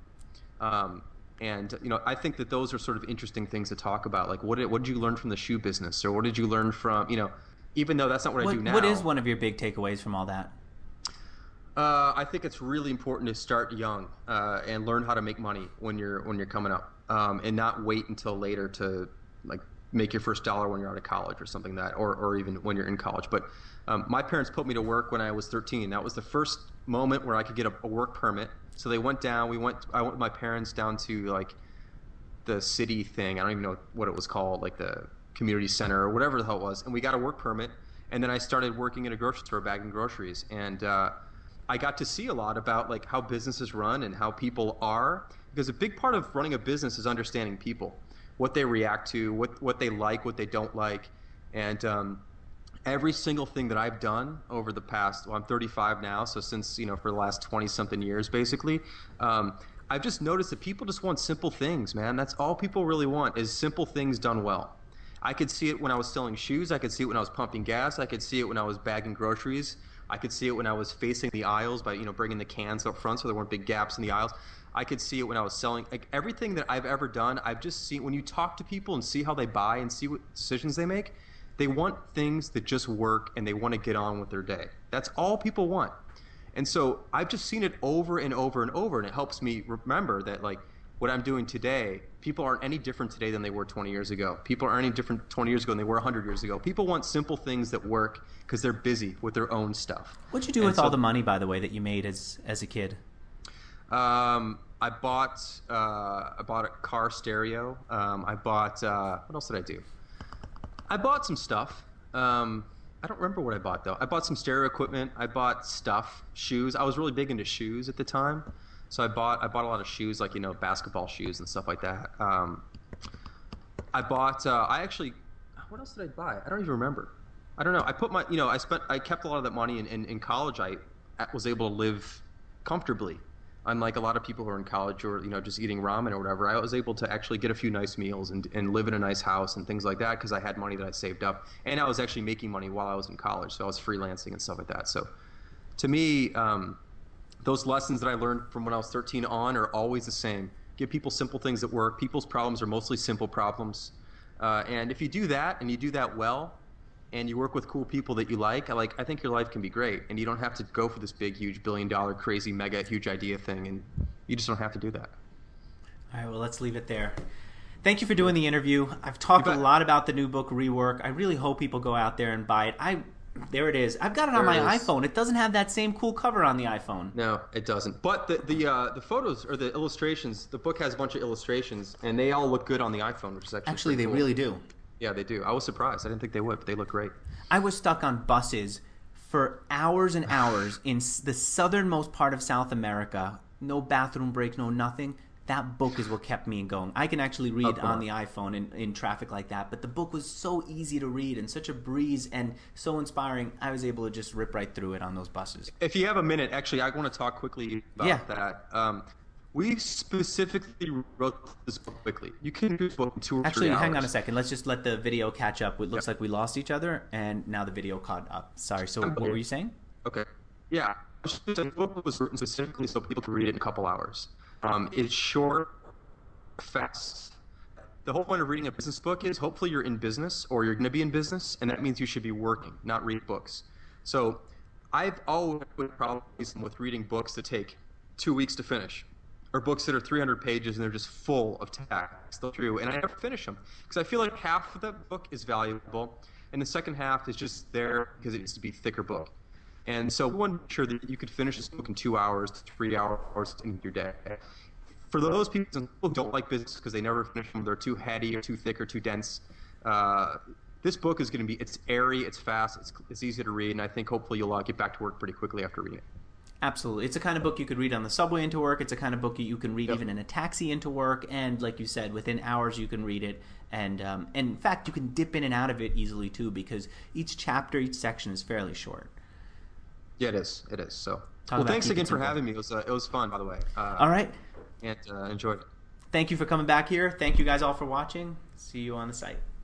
And I think that those are sort of interesting things to talk about. Like, what did you learn from the shoe business, or what did you learn from even though that's not what I do now. What is one of your big takeaways from all that? I think it's really important to start young and learn how to make money when you're coming up, and not wait until later to like make your first dollar when you're out of college or something like that, or even when you're in college. But my parents put me to work when I was 13. That was the first moment where I could get a work permit. So they went down. I went with my parents down to like the city thing. I don't even know what it was called, like the community center or whatever the hell it was. And we got a work permit. And then I started working in a grocery store bagging groceries. And I got to see a lot about like how businesses run and how people are. Because a big part of running a business is understanding people, what they react to, what they like, what they don't like. And every single thing that I've done over the past, I'm 35 now, so since, for the last 20-something years, basically, I've just noticed that people just want simple things, man. That's all people really want, is simple things done well. I could see it when I was selling shoes. I could see it when I was pumping gas. I could see it when I was bagging groceries. I could see it when I was facing the aisles by, bringing the cans up front so there weren't big gaps in the aisles. I could see it when I was selling. Like everything that I've ever done, I've just seen when you talk to people and see how they buy and see what decisions they make, they want things that just work and they want to get on with their day. That's all people want. And so I've just seen it over and over and over, and it helps me remember that like what I'm doing today, people aren't any different today than they were 20 years ago. People aren't any different 20 years ago than they were 100 years ago. People want simple things that work because they're busy with their own stuff. What'd you do with all the money, by the way, that you made as a kid? I bought a car stereo. I bought what else did I do? I bought some stuff. I don't remember what I bought though. I bought some stereo equipment. I bought stuff, shoes. I was really big into shoes at the time, so I bought a lot of shoes, like basketball shoes and stuff like that. I bought. I actually. What else did I buy? I don't even remember. I don't know. I put my. I kept a lot of that money in college. I was able to live comfortably. Unlike a lot of people who are in college or just eating ramen or whatever, I was able to actually get a few nice meals and live in a nice house and things like that because I had money that I saved up, and I was actually making money while I was in college, so I was freelancing and stuff like that. So to me, those lessons that I learned from when I was 13 on are always the same. Give people simple things that work. People's problems are mostly simple problems, and if you do that and you do that well, and you work with cool people that you like, I think your life can be great. And you don't have to go for this big, huge, billion-dollar, crazy, mega, huge idea thing. And you just don't have to do that. All right, well, let's leave it there. Thank you for doing the interview. I've talked a lot about the new book, Rework. I really hope people go out there and buy it. There it is. I've got it on my iPhone. It doesn't have that same cool cover on the iPhone. No, it doesn't. But the photos or the illustrations, the book has a bunch of illustrations, and they all look good on the iPhone, which is actually they cool. really do. Yeah, they do. I was surprised. I didn't think they would, but they look great. I was stuck on buses for hours and hours in the southernmost part of South America. No bathroom breaks, no nothing. That book is what kept me going. I can actually read on the iPhone in traffic like that, but the book was so easy to read and such a breeze and so inspiring, I was able to just rip right through it on those buses. If you have a minute, actually, I want to talk quickly about that. We specifically wrote this book quickly. You can do this book in 2 or 3 hours. Actually, hang on a second. Let's just let the video catch up. It looks like we lost each other, and now the video caught up. Sorry. So what were you saying? Okay. Yeah. The book was written specifically so people could read it in a couple hours. It's short, fast. The whole point of reading a business book is hopefully you're in business or you're going to be in business, and that means you should be working, not read books. So I've always had problems with reading books that take 2 weeks to finish, or books that are 300 pages and they're just full of text through, and I never finish them because I feel like half of the book is valuable and the second half is just there because it needs to be a thicker book. And so we want to make sure that you could finish this book in 2 hours, 3 hours in your day. For those people who don't like business because they never finish them, they're too heady or too thick or too dense, this book is going to be, it's airy, it's fast, it's easy to read, and I think hopefully you'll get back to work pretty quickly after reading it. Absolutely. It's a kind of book you could read on the subway into work. It's a kind of book you can read even in a taxi into work. And like you said, within hours you can read it. And in fact, you can dip in and out of it easily too because each chapter, each section is fairly short. Yeah, it is. It is. So, well, thanks again for having me. It was fun, by the way. All right. And enjoyed it. Thank you for coming back here. Thank you guys all for watching. See you on the site.